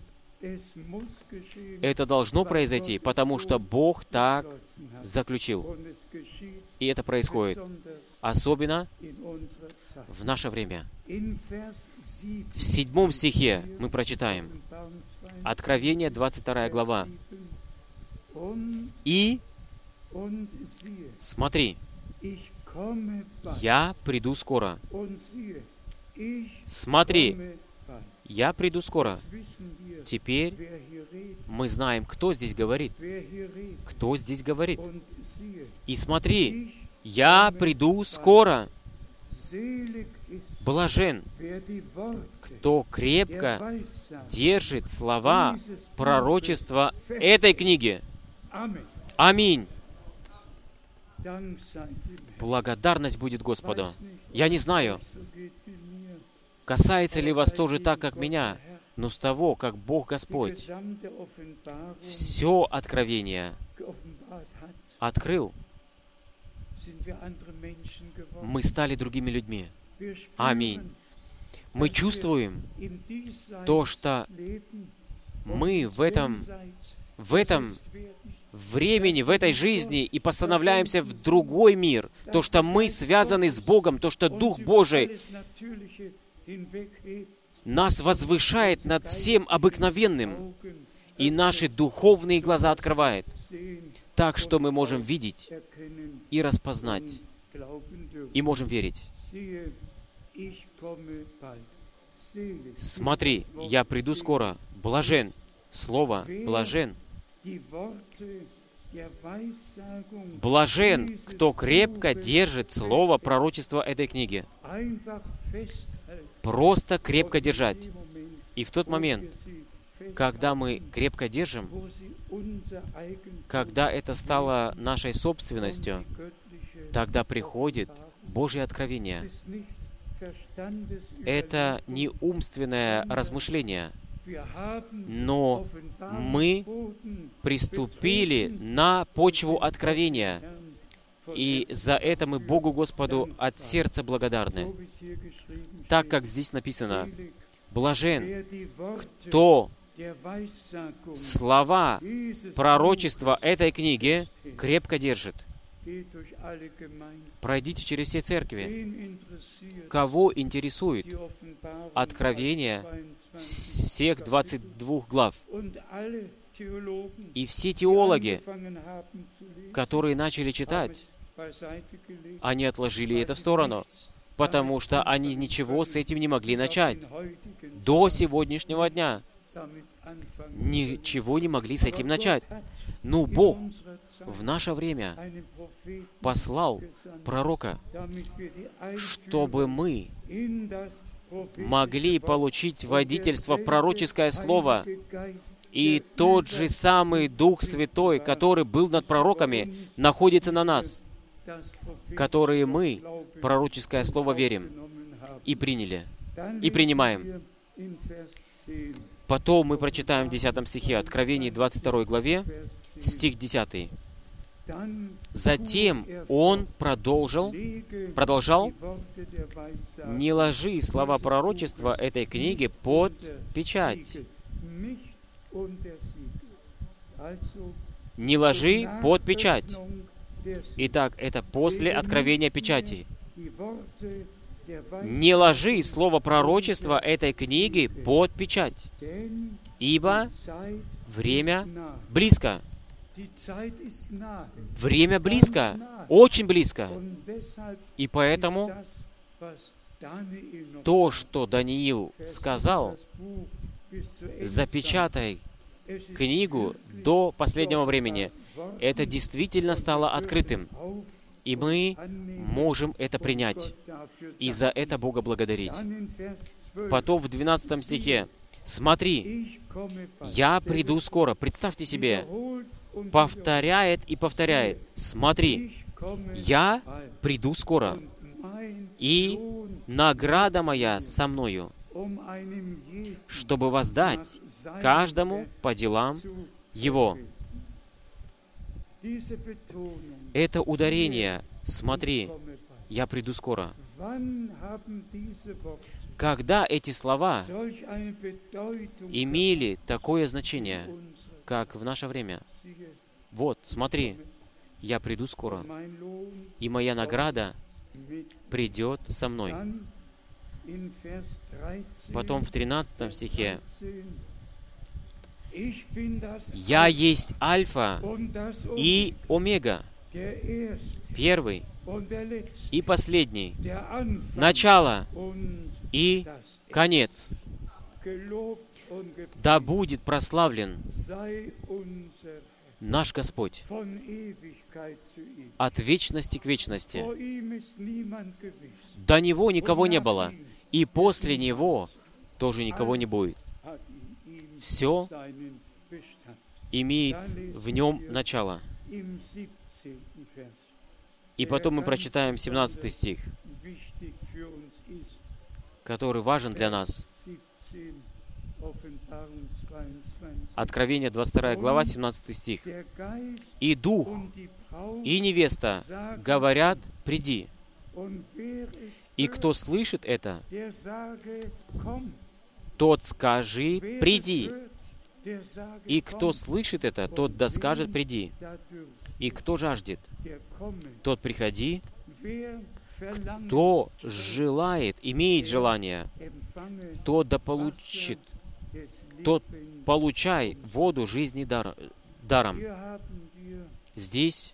Это должно произойти, потому что Бог так заключил. И это происходит. Особенно в наше время. В 7 стихе мы прочитаем. Откровение, 22 глава. «И смотри, я приду скоро». Смотри, я приду скоро. Теперь мы знаем, кто здесь говорит. Кто здесь говорит. И смотри, я приду скоро. Блажен, кто крепко держит слова пророчества этой книги. Аминь. Благодарность будет Господу. Я не знаю, касается ли вас тоже так, как меня, но с того, как Бог Господь все откровение открыл, мы стали другими людьми. Аминь. Мы чувствуем то, что мы в этом времени, в этой жизни и постановляемся в другой мир. То, что мы связаны с Богом, то, что Дух Божий нас возвышает над всем обыкновенным, и наши духовные глаза открывает, так что мы можем видеть и распознать, и можем верить. Смотри, я приду скоро. Блажен. Слово блажен. Блажен, кто крепко держит слово пророчества этой книги. Просто крепко держать. И в тот момент, когда мы крепко держим, когда это стало нашей собственностью, тогда приходит Божье откровение. Это не умственное размышление, но мы приступили на почву откровения, и за это мы Богу Господу от сердца благодарны. Так, как здесь написано, «Блажен, кто слова пророчества этой книги крепко держит». Пройдите через все церкви. Кого интересует откровение всех 22 глав? И все теологи, которые начали читать, они отложили это в сторону, потому что они ничего с этим не могли начать. До сегодняшнего дня ничего не могли с этим начать. Но Бог в наше время послал пророка, чтобы мы могли получить водительство в пророческое слово. И тот же самый Дух Святой, который был над пророками, находится на нас, которые мы пророческое слово верим и приняли, и принимаем. Потом мы прочитаем в 10 стихе, Откровений 22 главе, стих 10. Затем он продолжал, «Не ложи слова пророчества этой книги под печать». Не ложи под печать. Итак, это после откровения печати. Не ложи слово пророчества этой книги под печать, ибо время близко. Время близко, очень близко. И поэтому то, что Даниил сказал, запечатай книгу до последнего времени, это действительно стало открытым. И мы можем это принять. И за это Бога благодарить. Потом в 12 стихе. «Смотри, я приду скоро». Представьте себе, повторяет и повторяет. «Смотри, я приду скоро, и награда моя со мною, чтобы воздать каждому по делам его». Это ударение, «Смотри, я приду скоро». Когда эти слова имели такое значение, как в наше время? Вот, смотри, я приду скоро, и моя награда придет со мной. Потом в 13 стихе. «Я есть Альфа и Омега, первый и последний, начало и конец. Да будет прославлен наш Господь от вечности к вечности. До Него никого не было, и после Него тоже никого не будет. Все имеет в Нем начало». И потом мы прочитаем 17 стих, который важен для нас. Откровение 22 глава, 17 стих. «И Дух, и невеста говорят, приди. И кто слышит это, тот скажи, приди. И кто слышит это, тот да скажет, приди. И кто жаждет, тот приходи. Кто желает, имеет желание, тот да получит, тот получай воду жизни даром». Здесь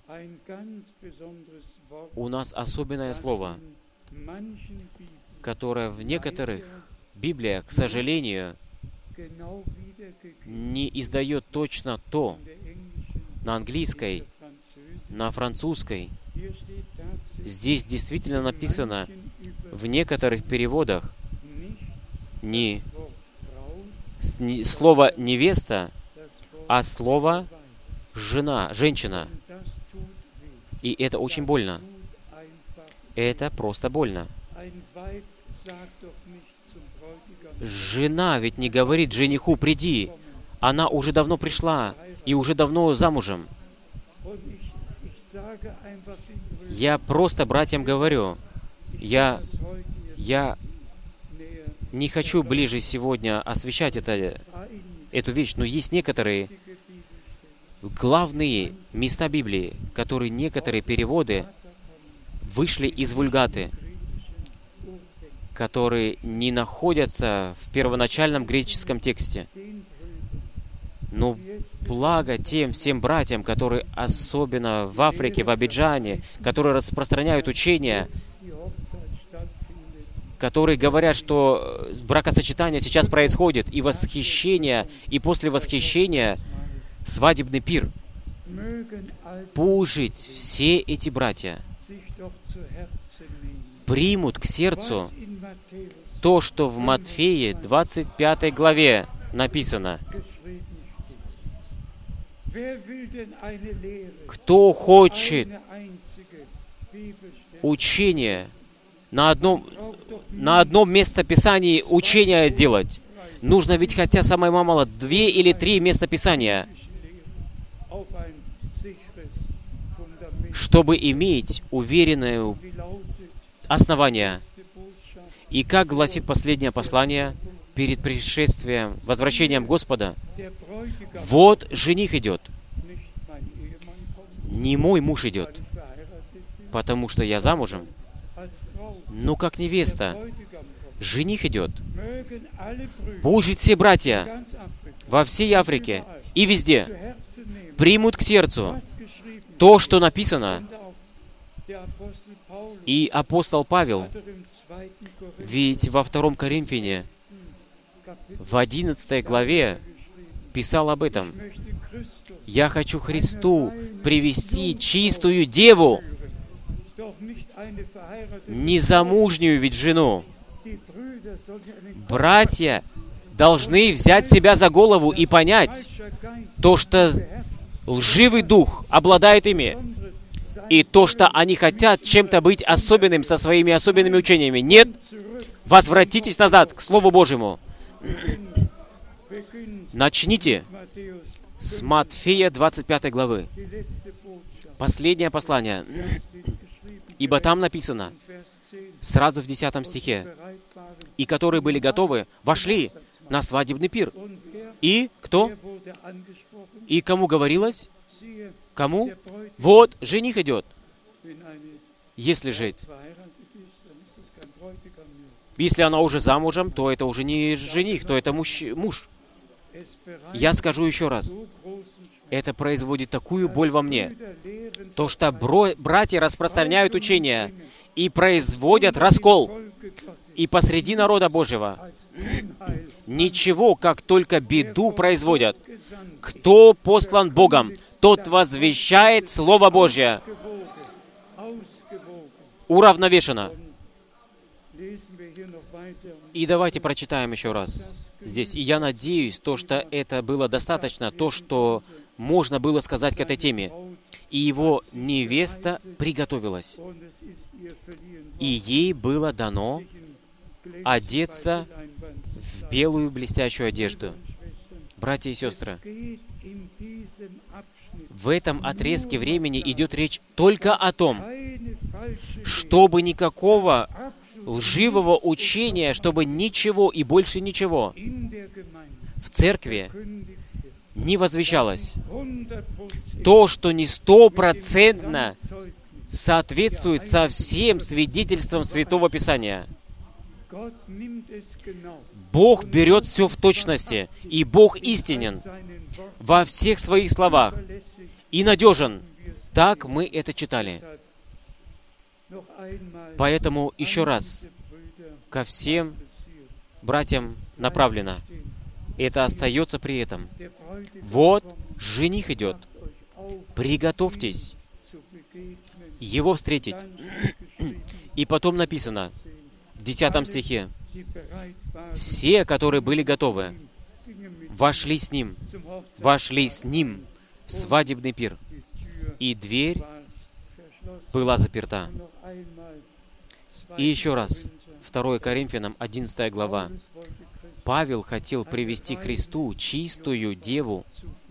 у нас особенное слово, которое в некоторых Библиях, к сожалению, не издает точно то на английской, на французской. Здесь действительно написано в некоторых переводах не слово «невеста», а слово «жена», «женщина». И это очень больно. Это просто больно. Жена ведь не говорит жениху «приди». Она уже давно пришла и уже давно замужем. Я просто братьям говорю, я не хочу ближе сегодня освещать эту вещь, но есть некоторые главные места Библии, которые некоторые переводы вышли из вульгаты, которые не находятся в первоначальном греческом тексте. Но благо тем всем братьям, которые особенно в Африке, в Абиджане, которые распространяют учения, которые говорят, что бракосочетание сейчас происходит, и восхищение, и после восхищения свадебный пир. Пусть все эти братья примут к сердцу то, что в Матфея 25 главе написано. Кто хочет учение на одном местописании учения делать, нужно ведь хотя самое мало 2 или 3 местописания, чтобы иметь уверенное основание. И как гласит последнее послание перед пришествием, возвращением Господа, вот жених идет. Не мой муж идет, потому что я замужем, но как невеста. Жених идет. Пусть все братья во всей Африке и везде примут к сердцу то, что написано. И апостол Павел, ведь во 2 Коринфяне, в 11 главе, писал об этом. «Я хочу Христу привести чистую деву, незамужнюю ведь жену». Братья должны взять себя за голову и понять то, что лживый дух обладает ими, и то, что они хотят чем-то быть особенным со своими особенными учениями. Нет, возвратитесь назад к Слову Божьему. Начните с Матфея 25 главы. Последнее послание. Ибо там написано, сразу в 10 стихе, «И которые были готовы, вошли на свадебный пир». И кто? И кому говорилось? Кому? Вот, жених идет. Если же, если она уже замужем, то это уже не жених, то это муж. Я скажу еще раз. Это производит такую боль во мне. То, что братья распространяют учения и производят раскол. И посреди народа Божьего ничего, как только беду производят. Кто послан Богом, тот возвещает Слово Божье уравновешенно. И давайте прочитаем еще раз здесь. И я надеюсь, то, что это было достаточно, то, что можно было сказать к этой теме. И его невеста приготовилась. И ей было дано одеться в белую блестящую одежду. Братья и сестры, в этом отрезке времени идет речь только о том, чтобы никакого лживого учения, чтобы ничего и больше ничего в церкви не возвещалось. То, что не 100% соответствует со всем свидетельством Святого Писания. Бог берет все в точности, и Бог истинен во всех своих словах и надежен. Так мы это читали. Поэтому еще раз ко всем братьям направлено. Это остается при этом. Вот жених идет. Приготовьтесь его встретить. И потом написано в 10 стихе: все, которые были готовы, вошли с ним в свадебный пир, и дверь была заперта. И еще раз, 2 Коринфянам, 11 глава. Павел хотел привести Христу чистую деву.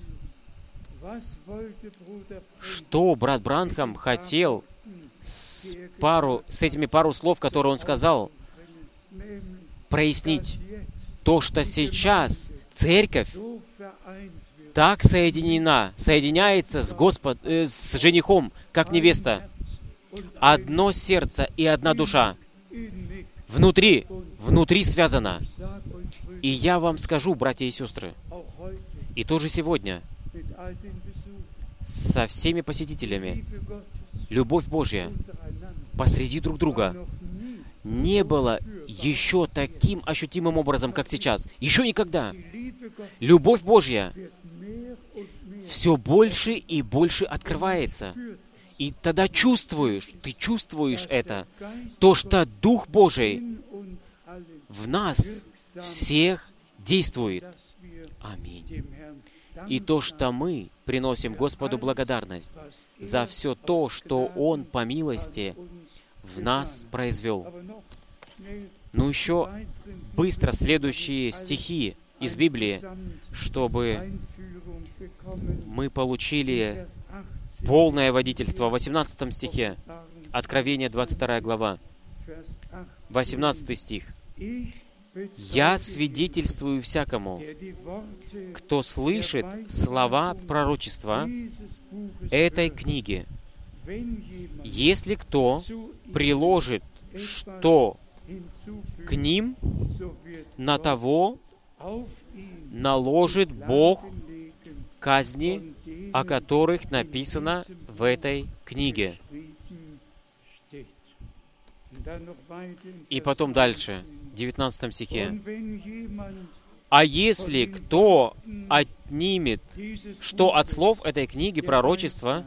Что брат Бранхам хотел с этими пару слов, которые он сказал, прояснить? То, что сейчас церковь так соединяется с женихом, как невеста. Одно сердце и одна душа. Внутри связано. И я вам скажу, братья и сестры, И тоже сегодня со всеми посетителями любовь Божья посреди друг друга не было еще таким ощутимым образом, как сейчас. Еще никогда. Любовь Божья все больше и больше открывается. И тогда ты чувствуешь это, то, что Дух Божий в нас всех действует. Аминь. И то, что мы приносим Господу благодарность за все то, что Он по милости в нас произвел. Ну еще быстро следующие стихи из Библии, чтобы мы получили полное водительство. В 18 стихе, Откровение 22 глава, 18 стих. «Я свидетельствую всякому, кто слышит слова пророчества этой книги. Если кто приложит что к ним, на того наложит Бог казни, о которых написано в этой книге». И потом дальше, в 19 стихе. «А если кто отнимет что от слов этой книги пророчества,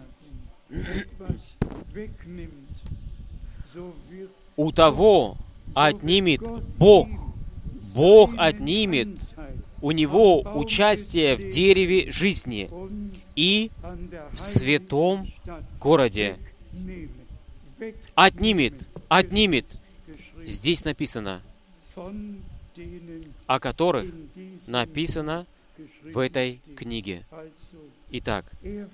у того отнимет Бог. Бог отнимет у него участие в дереве жизни и в святом городе». Отнимет. Здесь написано, о которых написано в этой книге. Итак,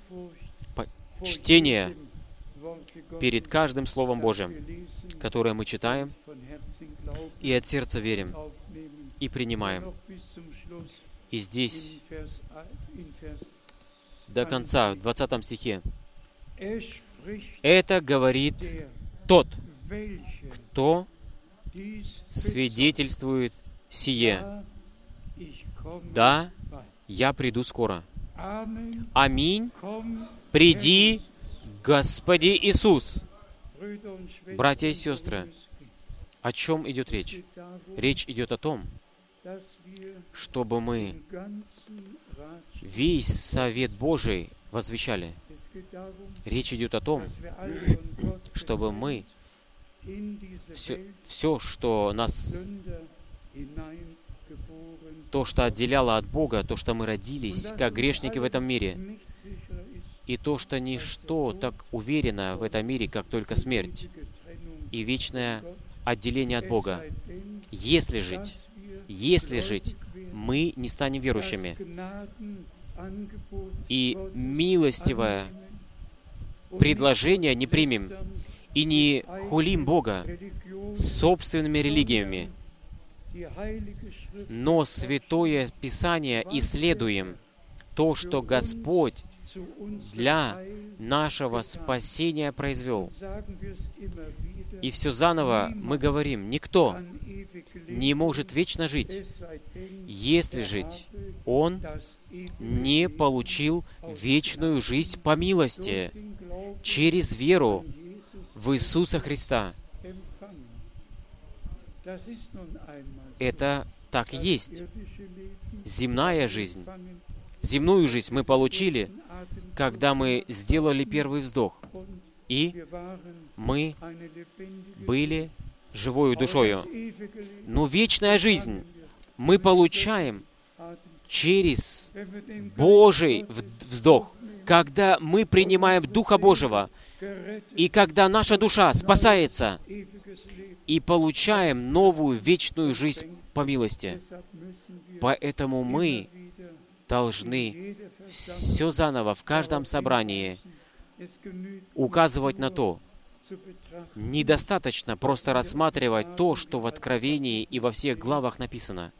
чтение перед каждым Словом Божьим, которое мы читаем, и от сердца верим, и принимаем. И здесь, до конца, в 20 стихе, это говорит тот, кто свидетельствует сие. Да, я приду скоро. Аминь. Приди, Господи Иисус. Братья и сестры, о чем идет речь? Речь идет о том, чтобы мы весь совет Божий возвещали. Речь идет о том, чтобы мы все, что нас, то, что отделяло от Бога, то, что мы родились, как грешники в этом мире, и то, что ничто так уверено в этом мире, как только смерть и вечное отделение от Бога. Если жить, мы не станем верующими. И милостивое предложение не примем, и не хулим Бога собственными религиями, но Святое Писание исследуем, то, что Господь для нашего спасения произвел. И все заново мы говорим, никто не может вечно жить, если жить он не получил вечную жизнь по милости через веру в Иисуса Христа. Это так и есть. Земную жизнь мы получили, когда мы сделали первый вздох, и мы были живою душою. Но вечная жизнь мы получаем через Божий вздох, когда мы принимаем Духа Божьего, и когда наша душа спасается, и получаем новую вечную жизнь по милости. Поэтому мы должны все заново в каждом собрании указывать на то. Недостаточно просто рассматривать то, что в Откровении и во всех главах написано,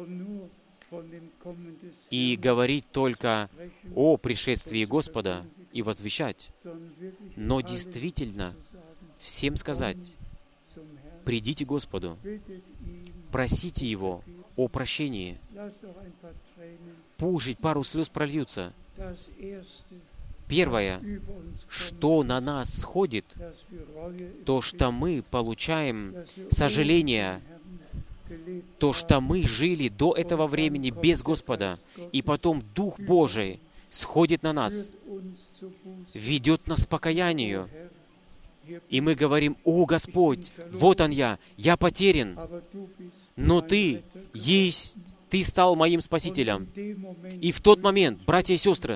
и говорить только о пришествии Господа и возвещать, но действительно всем сказать: придите к Господу, просите Его о прощении. Пусть пару слез прольются. Первое, что на нас сходит, то, что мы получаем сожаление, то, что мы жили до этого времени без Господа, и потом Дух Божий сходит на нас, ведет нас к покаянию, и мы говорим: «О, Господь, вот он я потерян, но Ты есть, Ты стал моим Спасителем». И в тот момент, братья и сестры,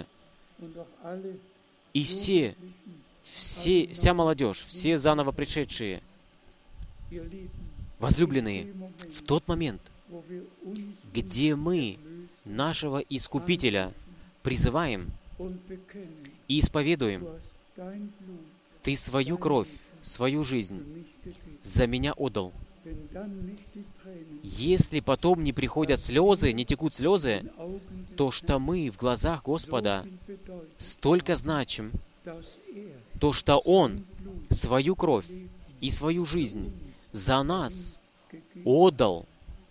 и вся молодежь, все заново пришедшие, возлюбленные, в тот момент, где мы нашего Искупителя призываем и исповедуем: «Ты свою кровь, свою жизнь за меня отдал». Если потом не приходят слезы, не текут слезы, то, что мы в глазах Господа столько значим, то, что Он свою кровь и свою жизнь за нас отдал.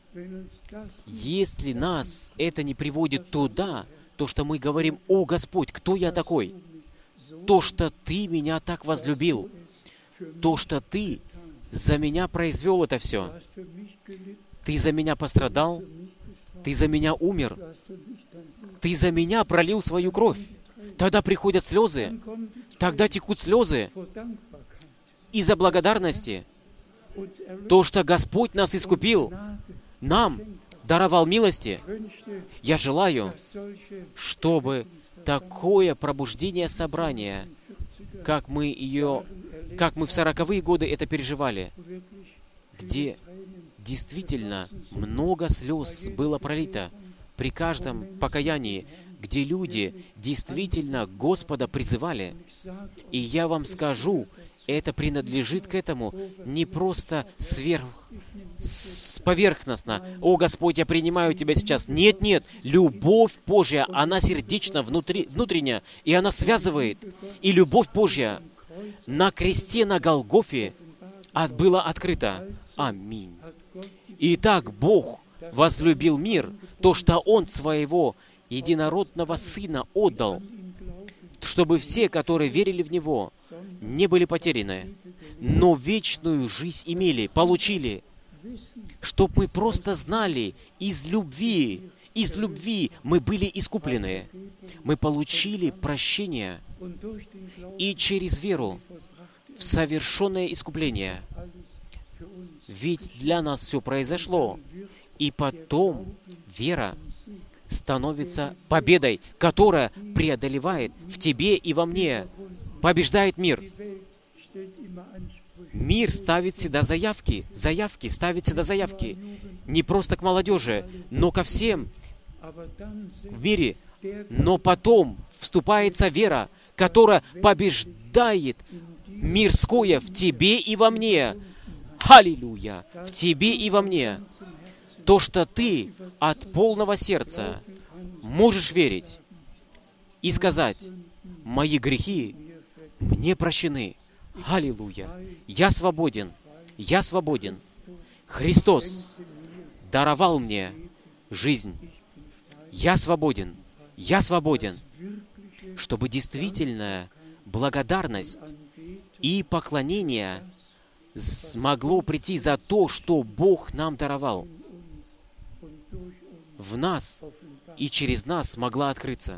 Если нас это не приводит туда, то, что мы говорим: «О, Господь, кто я такой?» То, что Ты меня так возлюбил, то, что Ты за меня произвел это все. Ты за меня пострадал, Ты за меня умер, Ты за меня пролил свою кровь. Тогда приходят слезы, тогда текут слезы из-за благодарности. То, что Господь нас искупил, нам даровал милости. Я желаю, чтобы такое пробуждение собрания, как мы в 40-е годы это переживали, где действительно много слез было пролито при каждом покаянии, где люди действительно Господа призывали. И я вам скажу, это принадлежит к этому не просто поверхностно. «О, Господь, я принимаю Тебя сейчас». Нет, нет. Любовь Божья, она сердечна, внутренняя, и она связывает. И любовь Божья на кресте, на Голгофе была открыта. Аминь. Итак, Бог возлюбил мир, то, что Он Своего единородного Сына отдал, чтобы все, которые верили в Него, не были потеряны, но вечную жизнь имели, получили, чтобы мы просто знали, из любви мы были искуплены, мы получили прощение, и через веру в совершенное искупление. Ведь для нас все произошло, и потом вера становится победой, которая преодолевает в тебе и во мне, побеждает мир. Мир ставит всегда заявки, ставит всегда заявки. Не просто к молодежи, но ко всем в мире. Но потом вступается вера, которая побеждает мирское в тебе и во мне. Аллилуйя! В тебе и во мне. То, что ты от полного сердца можешь верить и сказать: «Мои грехи мне прощены». Аллилуйя! Я свободен. Я свободен. Христос даровал мне жизнь. Я свободен. Я свободен. Чтобы действительно благодарность и поклонение смогло прийти за то, что Бог нам даровал, в нас и через нас смогла открыться,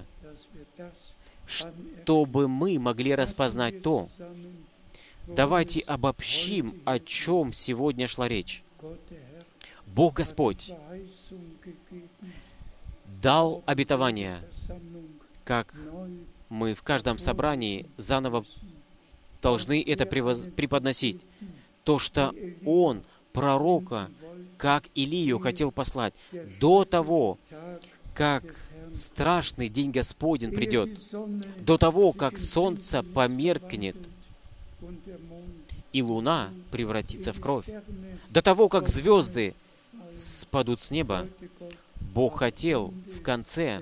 чтобы мы могли распознать то. Давайте обобщим, о чем сегодня шла речь. Бог Господь дал обетование, как мы в каждом собрании заново должны это преподносить. То, что Он пророка, как Илию, хотел послать до того, как страшный день Господень придет, до того, как солнце померкнет и луна превратится в кровь, до того, как звезды спадут с неба. Бог хотел в конце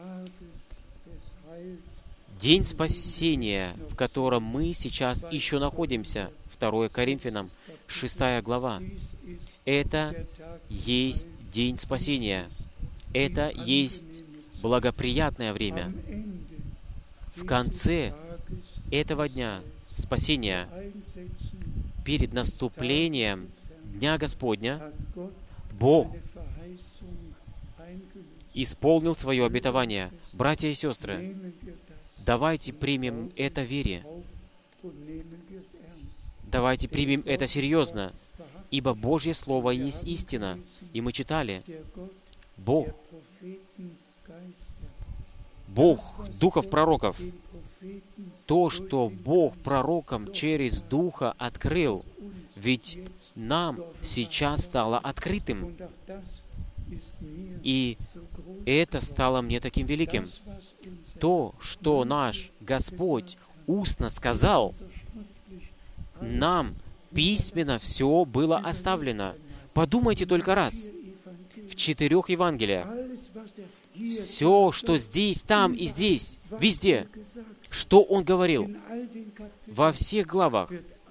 день спасения, в котором мы сейчас еще находимся, 2 Коринфянам, 6 глава. Это есть день спасения. Это есть благоприятное время. В конце этого дня спасения, перед наступлением Дня Господня, Бог исполнил свое обетование. Братья и сестры, давайте примем это в вере. Давайте примем это серьезно, ибо Божье Слово есть истина. И мы читали, Бог духов пророков, то, что Бог пророкам через Духа открыл, ведь нам сейчас стало открытым. И это стало мне таким великим. То, что наш Господь устно сказал, нам письменно все было оставлено. Подумайте только раз. В 4 Евангелиях. Все, что здесь, там и здесь, везде. Что Он говорил? Во всех главах.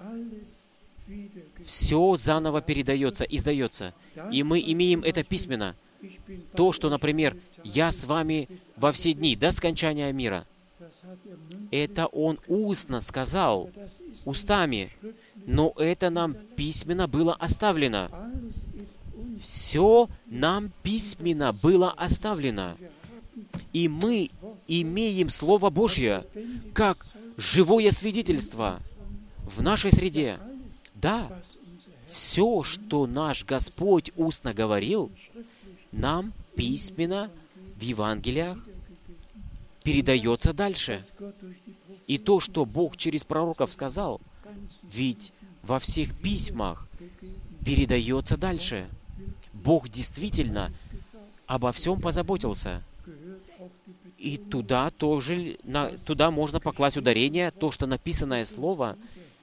Все заново передается, издается. И мы имеем это письменно. То, что, например, «Я с вами во все дни, до скончания мира». Это Он устно сказал, устами, но это нам письменно было оставлено. Все нам письменно было оставлено. И мы имеем Слово Божье как живое свидетельство в нашей среде. Да, все, что наш Господь устно говорил, нам письменно в Евангелиях передается дальше. И то, что Бог через пророков сказал, ведь во всех письмах передается дальше. Бог действительно обо всем позаботился. И туда можно покласть ударение, то, что написанное Слово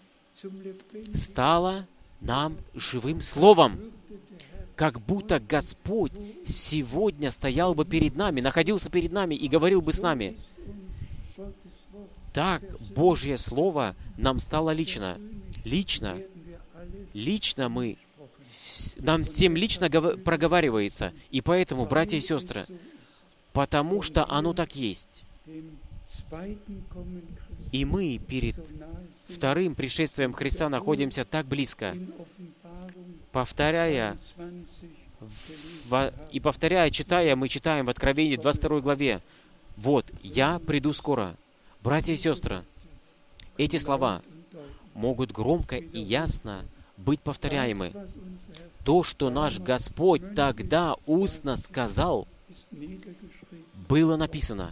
стало нам живым Словом. Как будто Господь сегодня стоял бы перед нами, находился перед нами и говорил бы с нами. Так Божье Слово нам стало лично. Лично нам всем лично проговаривается. И поэтому, братья и сестры, потому что оно так есть. И мы перед вторым пришествием Христа находимся так близко. Повторяя, читая, мы читаем в Откровении 22 главе, «Вот, я приду скоро». Братья и сестры, эти слова могут громко и ясно быть повторяемы. То, что наш Господь тогда устно сказал, было написано.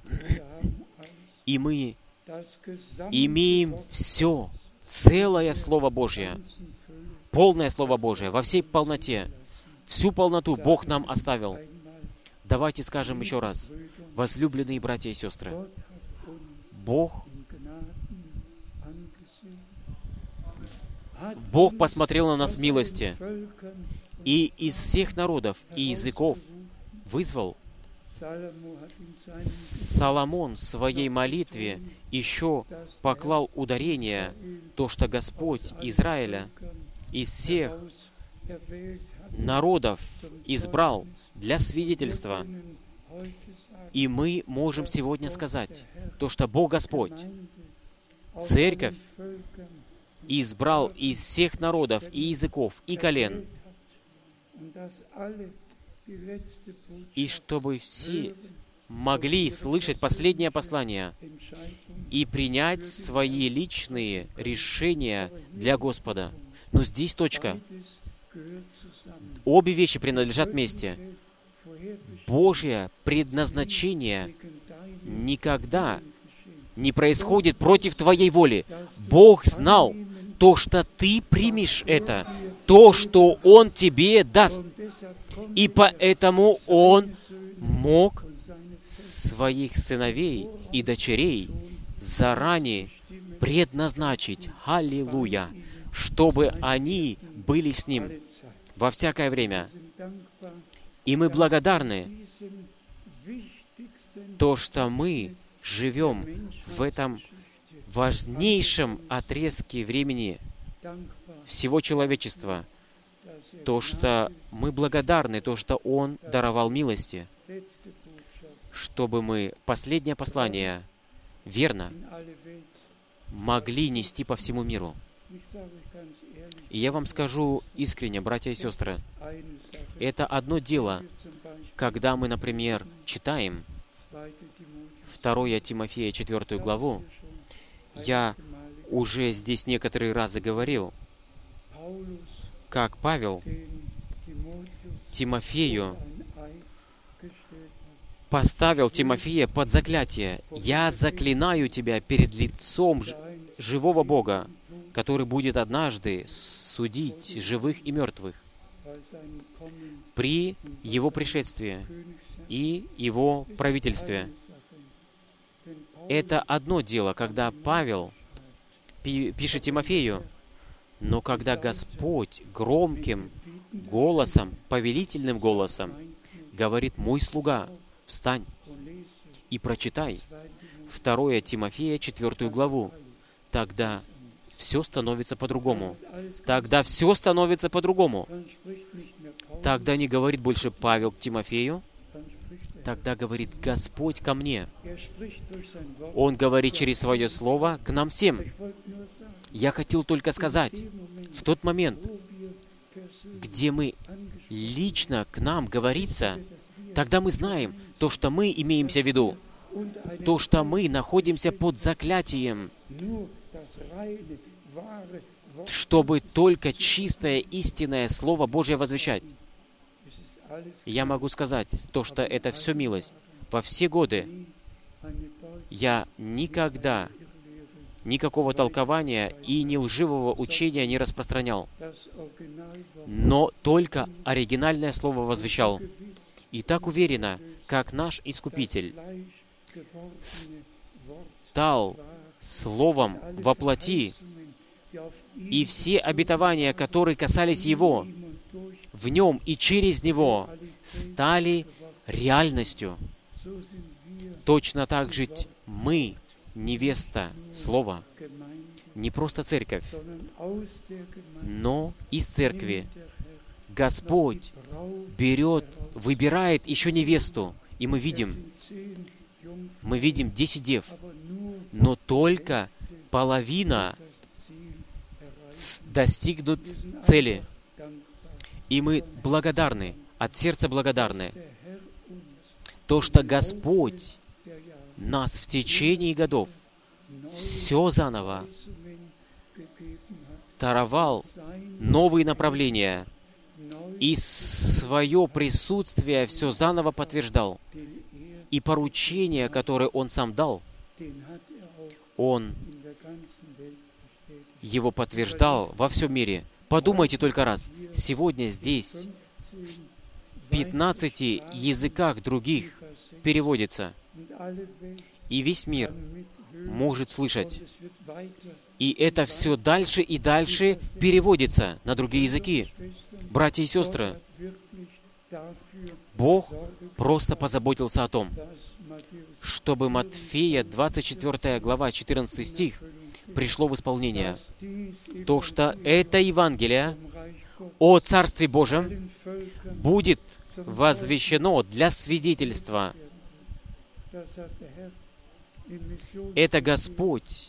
И мы имеем все, целое Слово Божье, полное Слово Божье, во всей полноте. Всю полноту Бог нам оставил. Давайте скажем еще раз. Возлюбленные братья и сестры, Бог посмотрел на нас в милости и из всех народов и языков вызвал. Соломон в своей молитве еще поклал ударение, то, что Господь Израиля из всех народов избрал для свидетельства. И мы можем сегодня сказать, то, что Бог Господь, Церковь, избрал из всех народов и языков и колен, и чтобы все могли слышать последнее послание и принять свои личные решения для Господа. Но здесь точка. Обе вещи принадлежат вместе. Божье предназначение никогда не происходит против твоей воли. Бог знал то, что ты примешь это, то, что Он тебе даст. И поэтому Он мог своих сыновей и дочерей заранее предназначить, аллилуйя, чтобы они были с Ним во всякое время. И мы благодарны, то, что мы живем в этом важнейшем отрезке времени всего человечества, то, что мы благодарны, то, что Он даровал милости, чтобы мы последнее послание верно могли нести по всему миру. И я вам скажу искренне, братья и сестры, это одно дело, когда мы, например, читаем 2 Тимофея 4 главу. Я уже здесь некоторые разы говорил, как Павел Тимофею поставил Тимофея под заклятие. «Я заклинаю тебя перед лицом живого Бога, который будет однажды судить живых и мертвых при Его пришествии и Его правительстве». Это одно дело, когда Павел пишет Тимофею, но когда Господь громким голосом, повелительным голосом говорит: «Мой слуга, встань и прочитай 2 Тимофея 4 главу», тогда все становится по-другому. Тогда все становится по-другому. Тогда не говорит больше Павел к Тимофею, тогда говорит Господь ко мне. Он говорит через Свое Слово к нам всем. Я хотел только сказать, в тот момент, где мы лично к нам говорится, тогда мы знаем то, что мы имеемся в виду, то, что мы находимся под заклятием, чтобы только чистое, истинное Слово Божье возвещать. Я могу сказать то, что это все милость. Во все годы я никогда никакого толкования и ни лживого учения не распространял, но только оригинальное Слово возвещал. И так уверенно, как наш Искупитель стал Словом во плоти, и все обетования, которые касались Его, в Нем и через Него, стали реальностью. Точно так же мы, невеста Слова, не просто церковь, но из церкви Господь выбирает еще невесту, и мы видим 10 дев, но только половина достигнут цели. И мы благодарны, от сердца благодарны, то, что Господь нас в течение годов все заново даровал новые направления, и свое присутствие все заново подтверждал. И поручение, которое Он сам дал, Он его подтверждал во всем мире. Подумайте только раз. Сегодня здесь в 15 языках других переводится, и весь мир может слышать. И это все дальше и дальше переводится на другие языки. Братья и сестры, Бог просто позаботился о том, чтобы Матфея 24 глава 14 стих пришло в исполнение. То, что это Евангелие о Царстве Божьем будет возвещено для свидетельства. Это Господь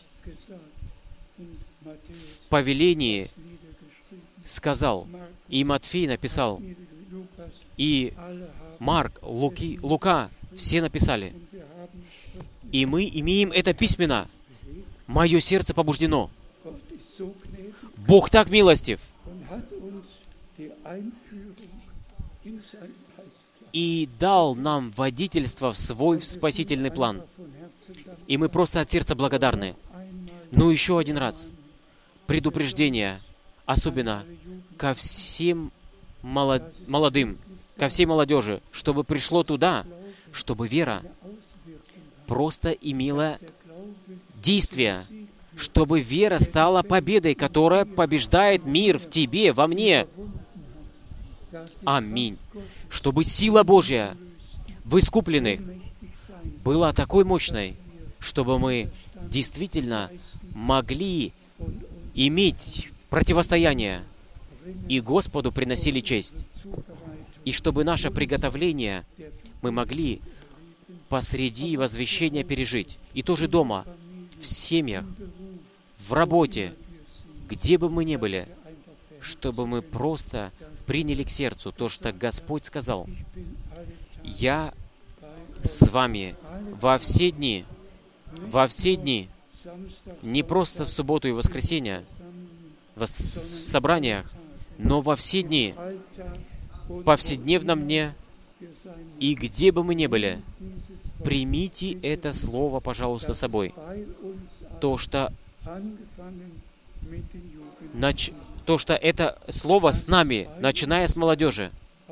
в повелении сказал, и Матфей написал, и Марк, Лука, все написали. И мы имеем это письменно. Мое сердце побуждено. Бог так милостив. И дал нам водительство в свой спасительный план. И мы просто от сердца благодарны. Но еще один раз. Предупреждение, особенно ко всем молодым, ко всей молодежи, чтобы пришло туда, чтобы вера просто имела действие, чтобы вера стала победой, которая побеждает мир в тебе, во мне. Аминь. Чтобы сила Божья в искупленных была такой мощной, чтобы мы действительно могли иметь противостояние и Господу приносили честь. И чтобы наше приготовление мы могли посреди возвещения пережить. И тоже дома, в семьях, в работе, где бы мы ни были, чтобы мы просто приняли к сердцу то, что Господь сказал. «Я с вами во все дни, не просто в субботу и воскресенье, в собраниях, но во все дни, в повседневном дне, и где бы мы ни были, примите это слово, пожалуйста, с собой. То, что это слово с нами, начиная с молодежи.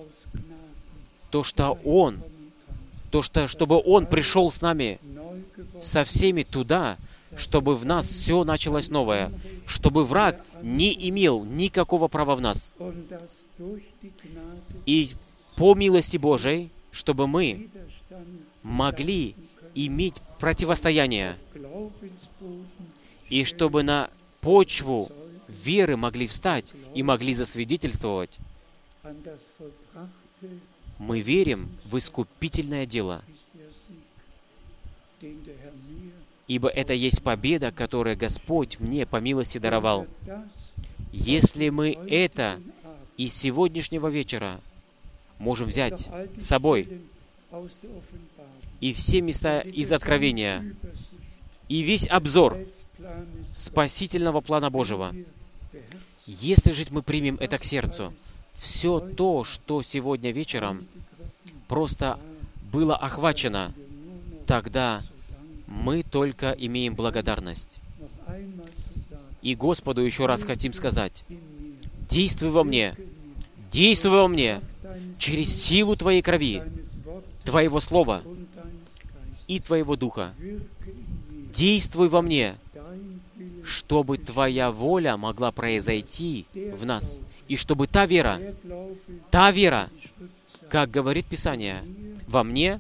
Чтобы Он пришел с нами, со всеми туда, чтобы в нас все началось новое, чтобы враг не имел никакого права в нас. И по милости Божией, чтобы мы могли иметь противостояние, и чтобы на почву веры могли встать и могли засвидетельствовать. Мы верим в искупительное дело, ибо это есть победа, которую Господь мне по милости даровал. Если мы это из сегодняшнего вечера можем взять с собой, и все места из Откровения, и весь обзор спасительного плана Божьего, если же мы примем это к сердцу, все то, что сегодня вечером просто было охвачено, тогда мы только имеем благодарность. И Господу еще раз хотим сказать: действуй во мне через силу Твоей крови, Твоего Слова и Твоего Духа. Действуй во мне, чтобы Твоя воля могла произойти в нас, и чтобы та вера, как говорит Писание, во мне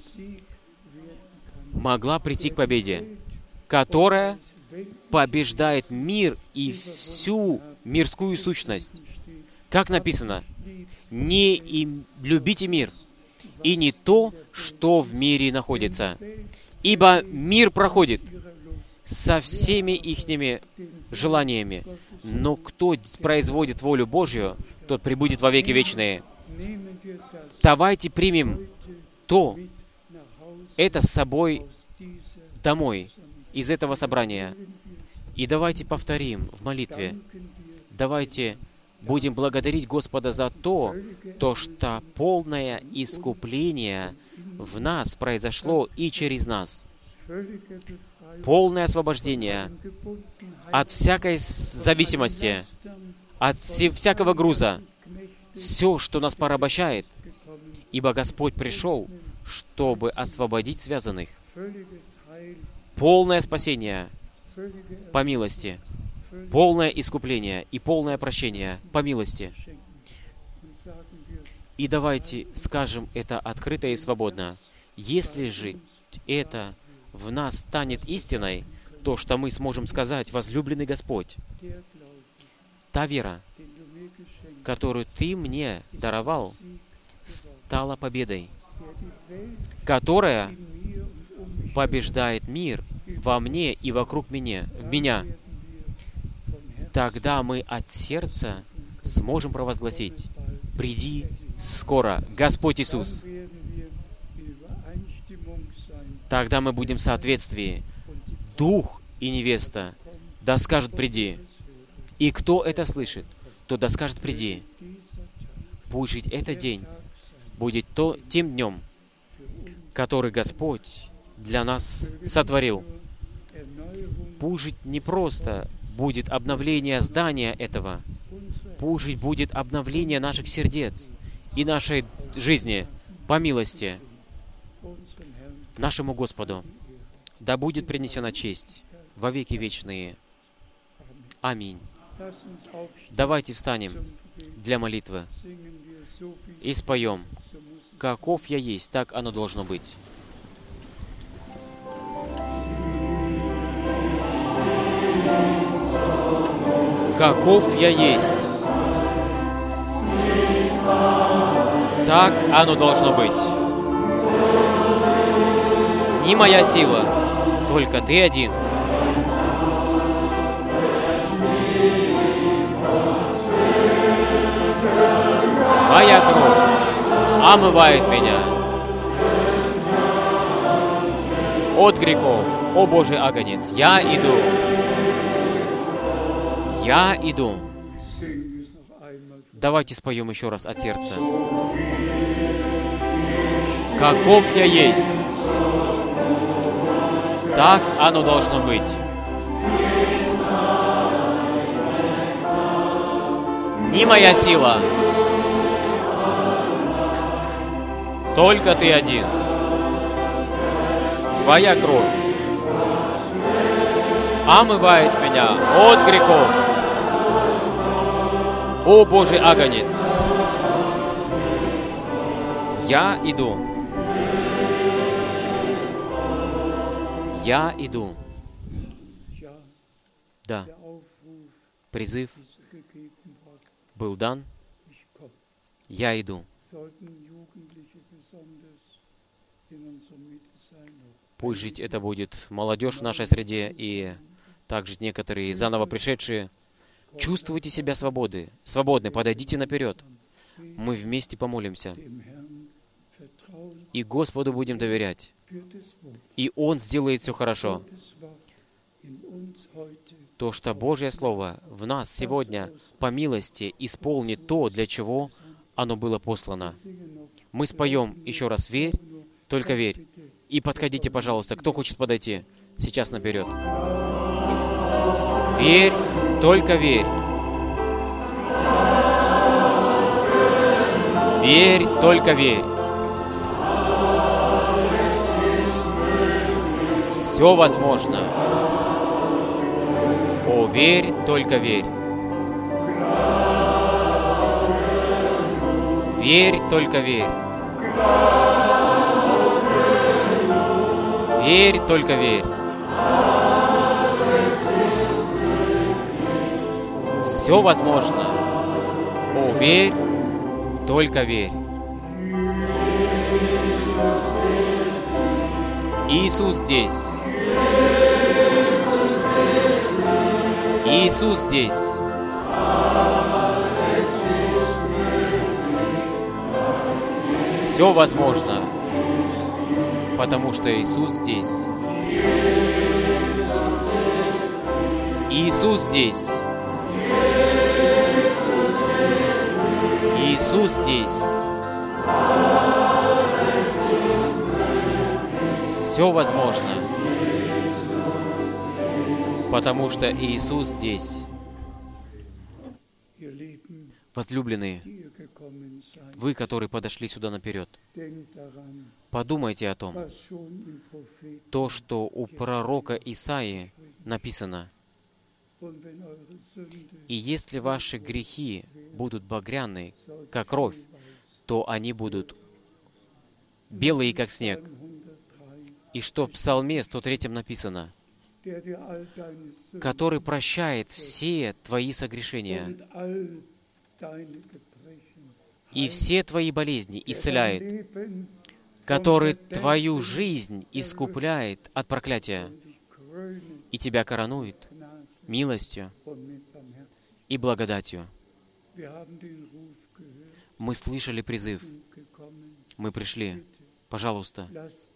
могла прийти к победе, которая побеждает мир и всю мирскую сущность. Как написано: «Не любите мир, и не то, что в мире находится, ибо мир проходит со всеми ихними желаниями, но кто производит волю Божью, тот пребудет во веки вечные». Давайте примем это с собой домой, из этого собрания. И давайте повторим в молитве. Давайте будем благодарить Господа за то, что полное искупление в нас произошло и через нас. Полное освобождение от всякой зависимости, от всякого груза, все, что нас порабощает, ибо Господь пришел, чтобы освободить связанных. Полное спасение по милости, полное искупление и полное прощение по милости. И давайте скажем это открыто и свободно. Если же это в нас станет истиной, то, что мы сможем сказать: возлюбленный Господь, та вера, которую Ты мне даровал, стала победой, которая побеждает мир во мне и вокруг меня. Тогда мы от сердца сможем провозгласить: приди скоро, Господь Иисус. Тогда мы будем в соответствии. Дух и невеста да скажут: приди. И кто это слышит, то да скажет: приди. Пусть жить этот день будет тем днем, который Господь для нас сотворил. Пусть жить не просто будет обновление здания этого, пусть жить будет обновление наших сердец и нашей жизни по милости нашему Господу. Да будет принесена честь во веки вечные. Аминь. Давайте встанем для молитвы и споем: «Каков я есть, так оно должно быть». Каков я есть, Так оно должно быть. Не моя сила, только Ты один. Твоя кровь омывает меня от грехов. О Божий агнец, я иду. Я иду. Давайте споем еще раз от сердца. Каков я есть, так оно должно быть. Не моя сила, только Ты один. Твоя кровь омывает меня от грехов. О Божий агнец, я иду. Я иду. Да. Призыв был дан. Я иду. Пусть жить это будет молодежь в нашей среде и также некоторые заново пришедшие. Чувствуйте себя свободны, подойдите наперед. Мы вместе помолимся. И Господу будем доверять. И Он сделает все хорошо. То, что Божье Слово в нас сегодня по милости исполнит то, для чего оно было послано. Мы споем еще раз «Верь, только верь». И подходите, пожалуйста, кто хочет подойти сейчас наперед. Верь, только верь. Верь, только верь. Все возможно. О, верь, только верь. Верь, только верь. Верь, только верь. Все возможно. О, верь, только верь. Иисус здесь. Иисус здесь. Все возможно, потому что Иисус здесь. Иисус здесь. Иисус здесь. Все возможно, потому что Иисус здесь. Возлюбленные, вы, которые подошли сюда наперед, подумайте о том, то, что у пророка Исаии написано. И если ваши грехи будут багряны, как кровь, то они будут белые, как снег. И что в Псалме 103 написано, который прощает все твои согрешения и все твои болезни исцеляет, который твою жизнь искупляет от проклятия и тебя коронует милостью и благодатью. Мы слышали призыв. Мы пришли. Пожалуйста,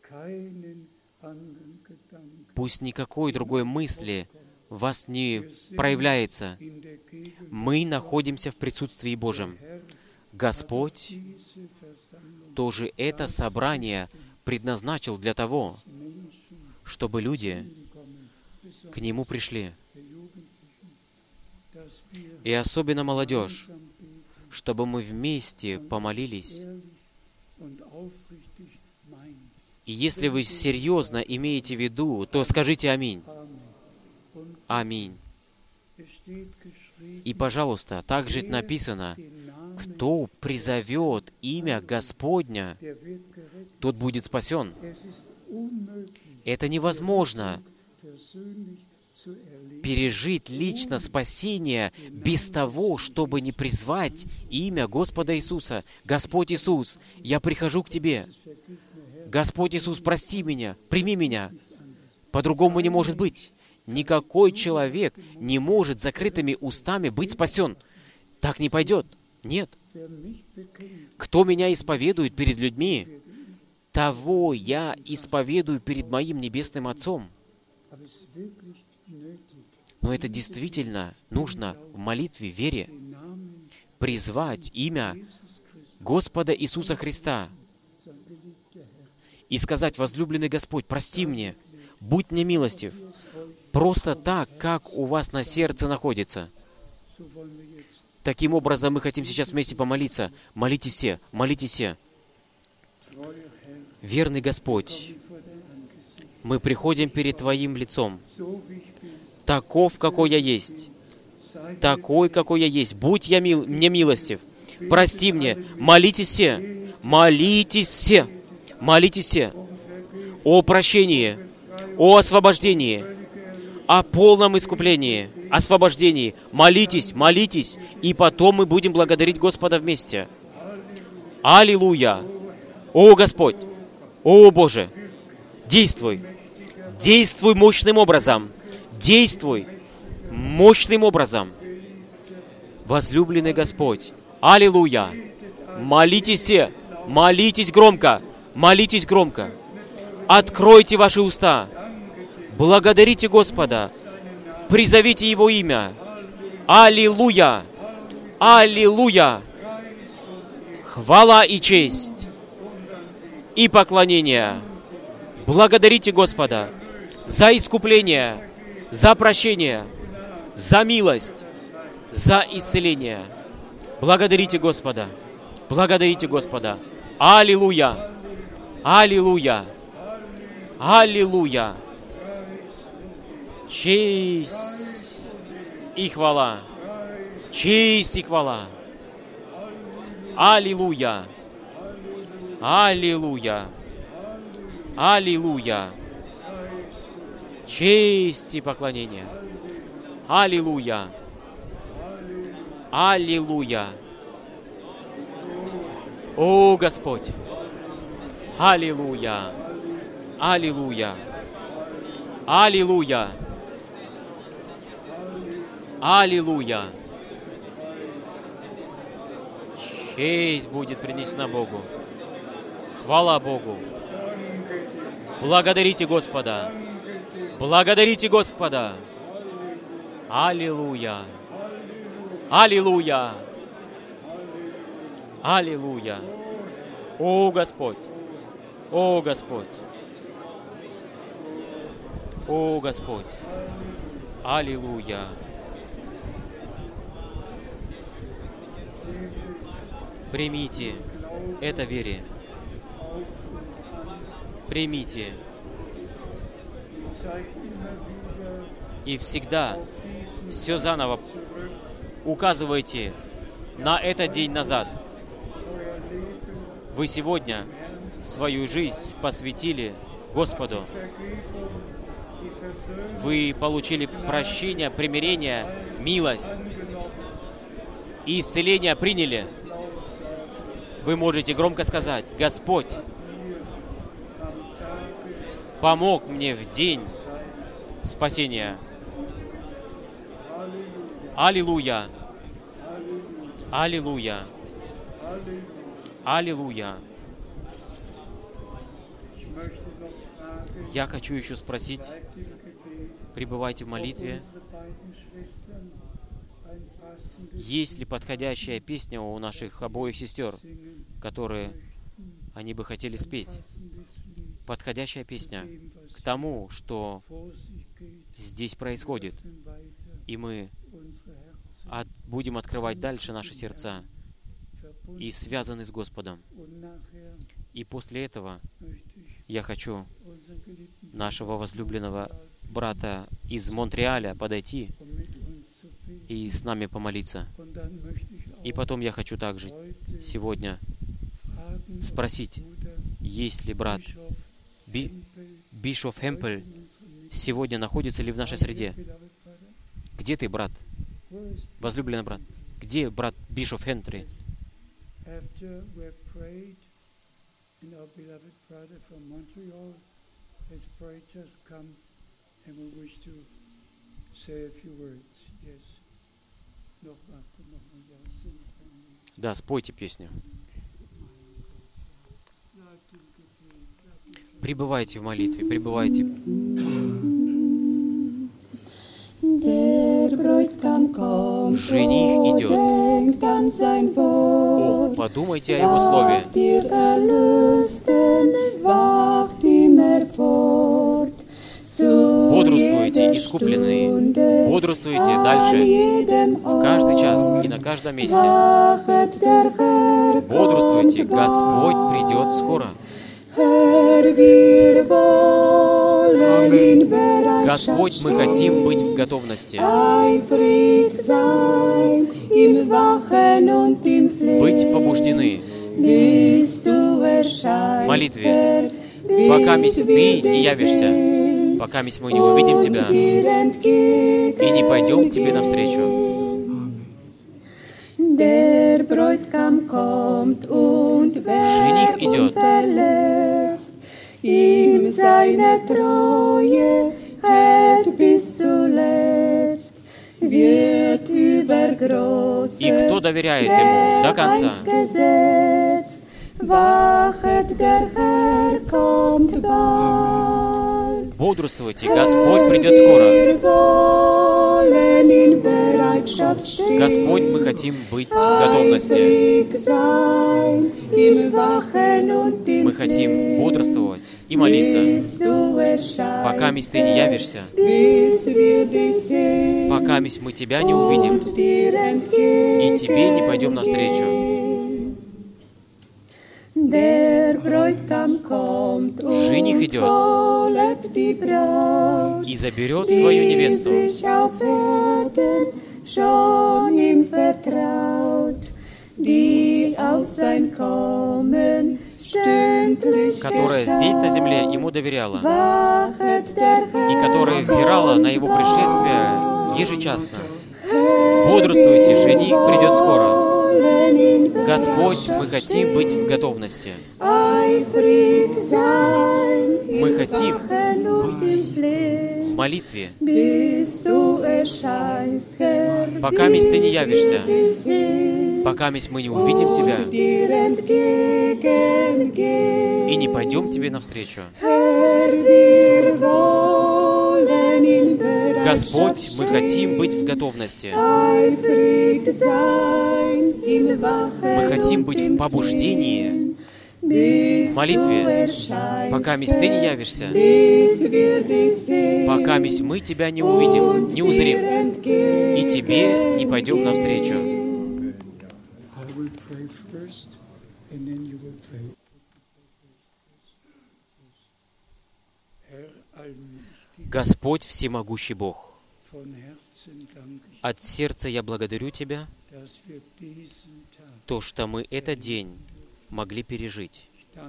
пусть никакой другой мысли в вас не проявляется. Мы находимся в присутствии Божьем. Господь тоже это собрание предназначил для того, чтобы люди к Нему пришли. И особенно молодежь, чтобы мы вместе помолились. И если вы серьезно имеете в виду, то скажите «Аминь». Аминь. И, пожалуйста, также написано, кто призовет имя Господня, тот будет спасен. Это невозможно пережить лично спасение без того, чтобы не призвать имя Господа Иисуса. Господь Иисус, я прихожу к Тебе. Господь Иисус, прости меня, прими меня. По-другому не может быть. Никакой человек не может закрытыми устами быть спасен. Так не пойдет. Нет. Кто меня исповедует перед людьми, того я исповедую перед моим Небесным Отцом. Но это действительно нужно в молитве, вере, призвать имя Господа Иисуса Христа и сказать: возлюбленный Господь, прости мне, будь мне милостив, просто так, как у вас на сердце находится. Таким образом, мы хотим сейчас вместе помолиться. Молитесь все, молитесь все. Верный Господь, мы приходим перед Твоим лицом. Таков, какой я есть. Такой, какой я есть. Будь я мне милостив. Прости мне. Молитесь все. Молитесь все. Молитесь все. О прощении. О освобождении. О полном искуплении. Освобождении. Молитесь, молитесь. И потом мы будем благодарить Господа вместе. Аллилуйя. О Господь. О Боже. Действуй. Действуй мощным образом. Действуй мощным образом. Возлюбленный Господь. Аллилуйя. Молитесь все. Молитесь громко. Молитесь громко. Откройте ваши уста. Благодарите Господа. Призовите Его имя. Аллилуйя. Аллилуйя. Хвала и честь. И поклонение. Благодарите Господа за искупление, за прощение, за милость, за исцеление. Благодарите Господа. Благодарите Господа. Аллилуйя. Аллилуйя. Аллилуйя. Честь и хвала. Честь и хвала. Аллилуйя. Аллилуйя. Аллилуйя. Честь и поклонение. Аллилуйя. Аллилуйя. О Господь. Аллилуйя. Аллилуйя. Аллилуйя. Аллилуйя. Честь будет принесена Богу. Хвала Богу. Благодарите Господа. Благодарите Господа. Аллилуйя. Аллилуйя. Аллилуйя. О Господь. О Господь. О Господь. Аллилуйя. Примите это вере. Примите. И всегда все заново указывайте на этот день назад. Вы сегодня свою жизнь посвятили Господу. Вы получили прощение, примирение, милость и исцеление приняли. Вы можете громко сказать: Господь помог мне в день спасения. Аллилуйя! Аллилуйя! Аллилуйя! Я хочу еще спросить, пребывайте в молитве, есть ли подходящая песня у наших обоих сестер, которые они бы хотели спеть? Подходящая песня к тому, что здесь происходит. И мы будем открывать дальше наши сердца и связаны с Господом. И после этого я хочу нашего возлюбленного брата из Монреаля подойти и с нами помолиться. И потом я хочу также сегодня спросить, есть ли брат Бишоф Хемпель сегодня находится ли в нашей среде? Где ты, брат? Возлюбленный брат. Где брат Бишоф Хентри? Да, спойте песню. Пребывайте в молитве, пребывайте. Жених идет. О, подумайте о его слове. Бодрствуйте, искупленные. Бодрствуйте дальше, в каждый час и на каждом месте. Бодрствуйте, Господь придет скоро. Господь, мы хотим быть в готовности. Быть побуждены в молитве, пока Ты не явишься, пока мы не увидим Тебя и не пойдем к Тебе навстречу. Жених идет. И кто доверяет Ему до конца? Бодрствуйте, Господь придет скоро. Господь, мы хотим быть в готовности. Мы хотим бодрствовать и молиться, пока Ты не явишься, пока мы Тебя не увидим и Тебе не пойдем навстречу. Жених идет и заберет свою невесту, которая здесь на земле Ему доверяла и которая взирала на Его пришествие ежечасно. Бодрствуйте, жених придет скоро. Господь, мы хотим быть в готовности. Мы хотим быть в молитве, пока Ты не явишься, пока мы не увидим Тебя и не пойдем Тебе навстречу. Господь, мы хотим быть в готовности. Мы хотим быть в побуждении, в молитве, пока Ты не явишься, пока мы Тебя не увидим, не узрим, и Тебе не пойдем навстречу. Господь всемогущий Бог, от сердца я благодарю Тебя, то, что мы этот день могли пережить.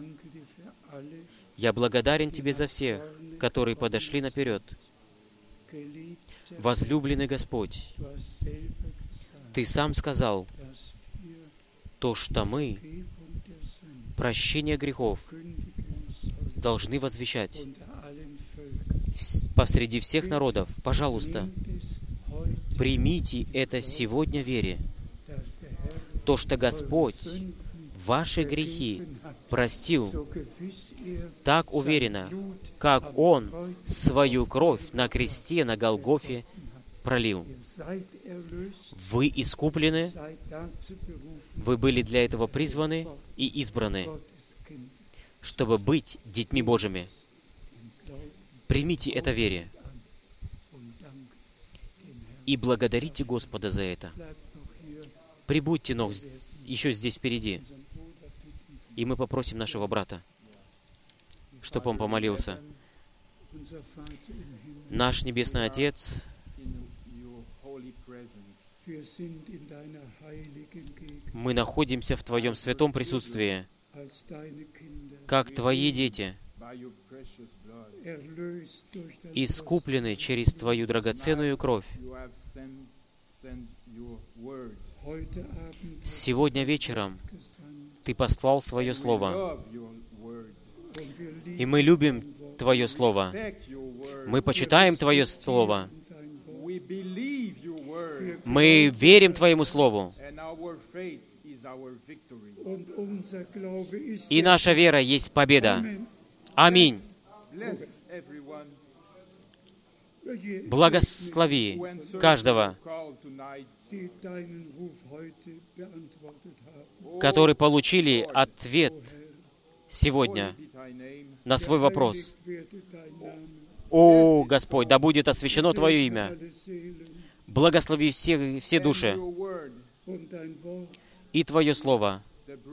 Я благодарен Тебе за всех, которые подошли наперед. Возлюбленный Господь, Ты сам сказал, то, что мы прощение грехов должны возвещать посреди всех народов. Пожалуйста, примите это сегодня в вере. То, что Господь ваши грехи простил так уверенно, как Он свою кровь на кресте на Голгофе пролил. Вы искуплены, вы были для этого призваны и избраны, чтобы быть детьми Божьими. Примите это в вере и благодарите Господа за это. Прибудьте еще здесь впереди, и мы попросим нашего брата, чтобы он помолился. Наш Небесный Отец, мы находимся в Твоем святом присутствии, как Твои дети. искуплены через Твою драгоценную кровь. Сегодня вечером Ты послал Свое Слово, и мы любим Твое Слово. Мы почитаем Твое Слово. Мы верим Твоему Слову. И наша вера есть победа. Аминь. Благослови каждого, которые получили ответ сегодня на свой вопрос. О, Господь, да будет освящено Твое имя. Благослови все души. И Твое Слово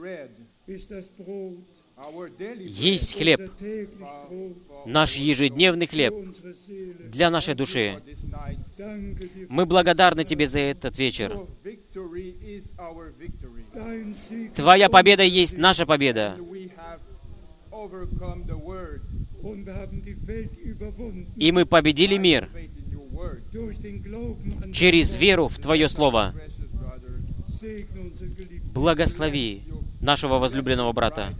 есть хлеб, наш ежедневный хлеб для нашей души. Мы благодарны Тебе за этот вечер. Твоя победа есть наша победа. И мы победили мир через веру в Твое Слово. Благослови нашего возлюбленного брата.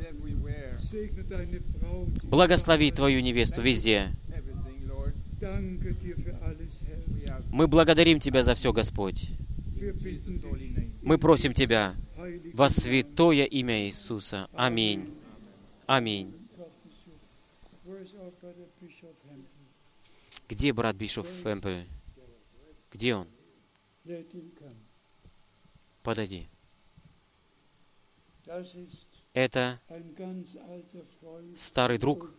Благослови Твою невесту везде. Мы благодарим Тебя за все, Господь. Мы просим Тебя во святое имя Иисуса. Аминь. Аминь. Где брат Бишоф Эмпель? Где он? Подойди. Это старый друг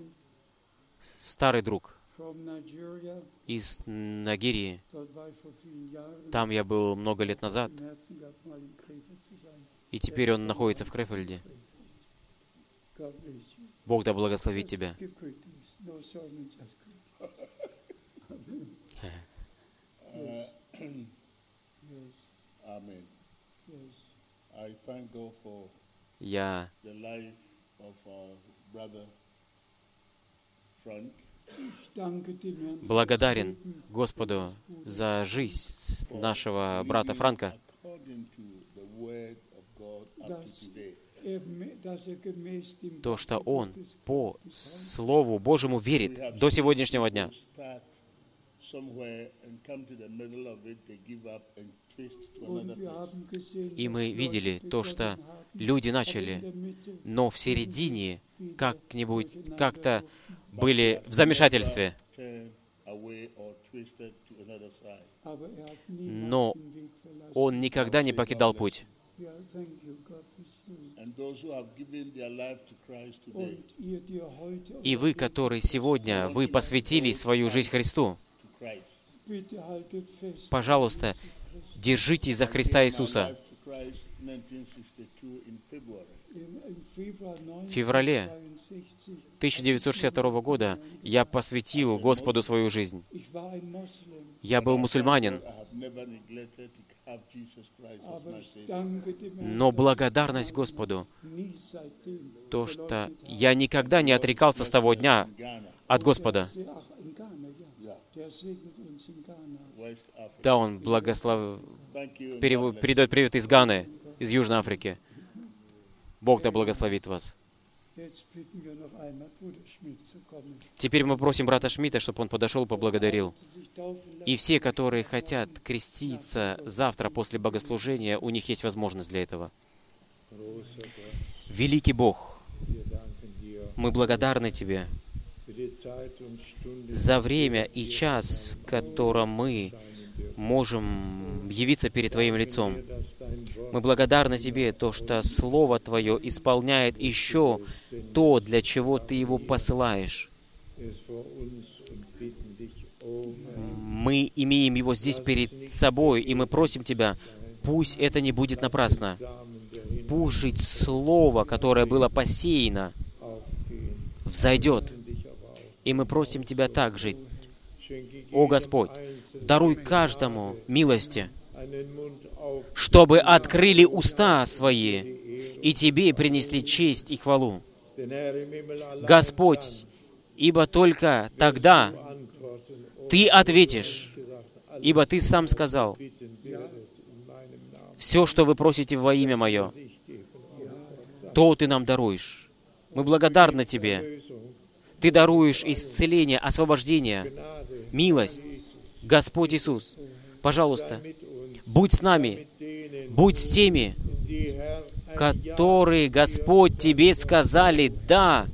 из Нигерии. Там я был много лет назад, и теперь он находится в Крефельде. Бог да благословит тебя. Я благодарен Господу за жизнь нашего брата Франка, то, что он по Слову Божьему верит до сегодняшнего дня. И мы видели то, что люди начали, но в середине как-то были в замешательстве. Но он никогда не покидал путь. И вы, которые сегодня, вы посвятили свою жизнь Христу, пожалуйста, держитесь за Христа Иисуса. В феврале 1962 года я посвятил Господу свою жизнь. Я был мусульманин, но благодарность Господу, то, что я никогда не отрекался с того дня от Господа. Да, Он передает привет из Ганы, из Южной Африки. Бог да благословит вас. Теперь мы просим брата Шмидта, чтобы он подошел и поблагодарил. И все, которые хотят креститься завтра после богослужения, у них есть возможность для этого. Великий Бог, мы благодарны Тебе за время и час, в котором мы можем явиться перед Твоим лицом. Мы благодарны Тебе, то, что Слово Твое исполняет еще то, для чего Ты его посылаешь. Мы имеем его здесь перед собой, и мы просим Тебя, пусть это не будет напрасно. Пусть жить Слово, которое было посеяно, взойдет. И мы просим Тебя также, о Господь, даруй каждому милости, чтобы открыли уста свои, и Тебе принесли честь и хвалу. Господь, ибо только тогда Ты ответишь, ибо Ты сам сказал, все, что вы просите во имя Мое, то Ты нам даруешь. Мы благодарны Тебе. Ты даруешь исцеление, освобождение, милость. Господь Иисус, пожалуйста, будь с нами, будь с теми, которые, Господь, Тебе сказали «да».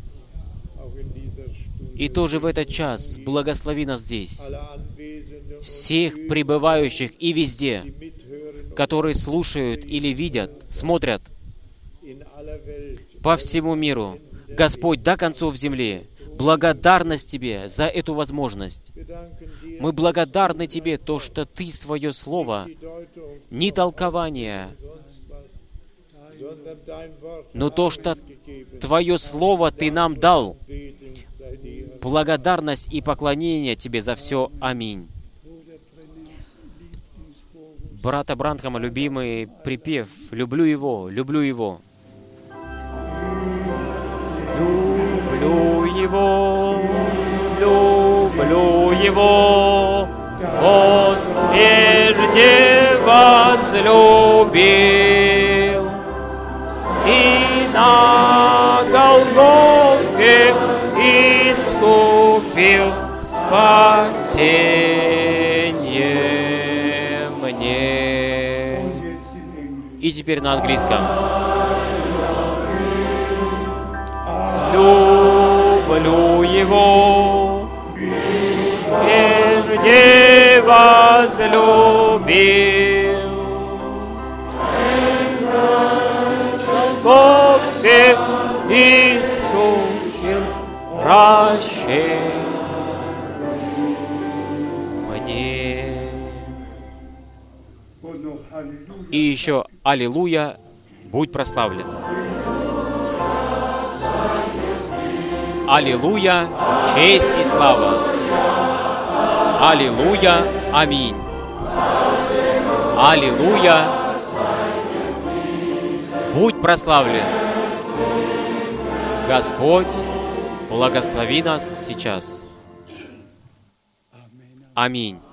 И тоже в этот час благослови нас здесь, всех пребывающих и везде, которые слушают или видят, смотрят по всему миру. Господь, до концов земли, благодарность Тебе за эту возможность. Мы благодарны Тебе, то, что Ты свое Слово, не толкование, но то, что Твое Слово Ты нам дал. Благодарность и поклонение Тебе за все. Аминь. Брата Бранхама любимый припев «Люблю его, люблю его». Люблю его, люблю его, он прежде возлюбил, и на Голгофе искупил спасение мне. И теперь на английском. Люблю его, прежде возлюбил, Голгофе искупил прощение мне. И еще «Аллилуйя, будь прославлен». Аллилуйя, честь и слава. Аллилуйя, аминь. Аллилуйя, будь прославлен. Господь, благослови нас сейчас. Аминь.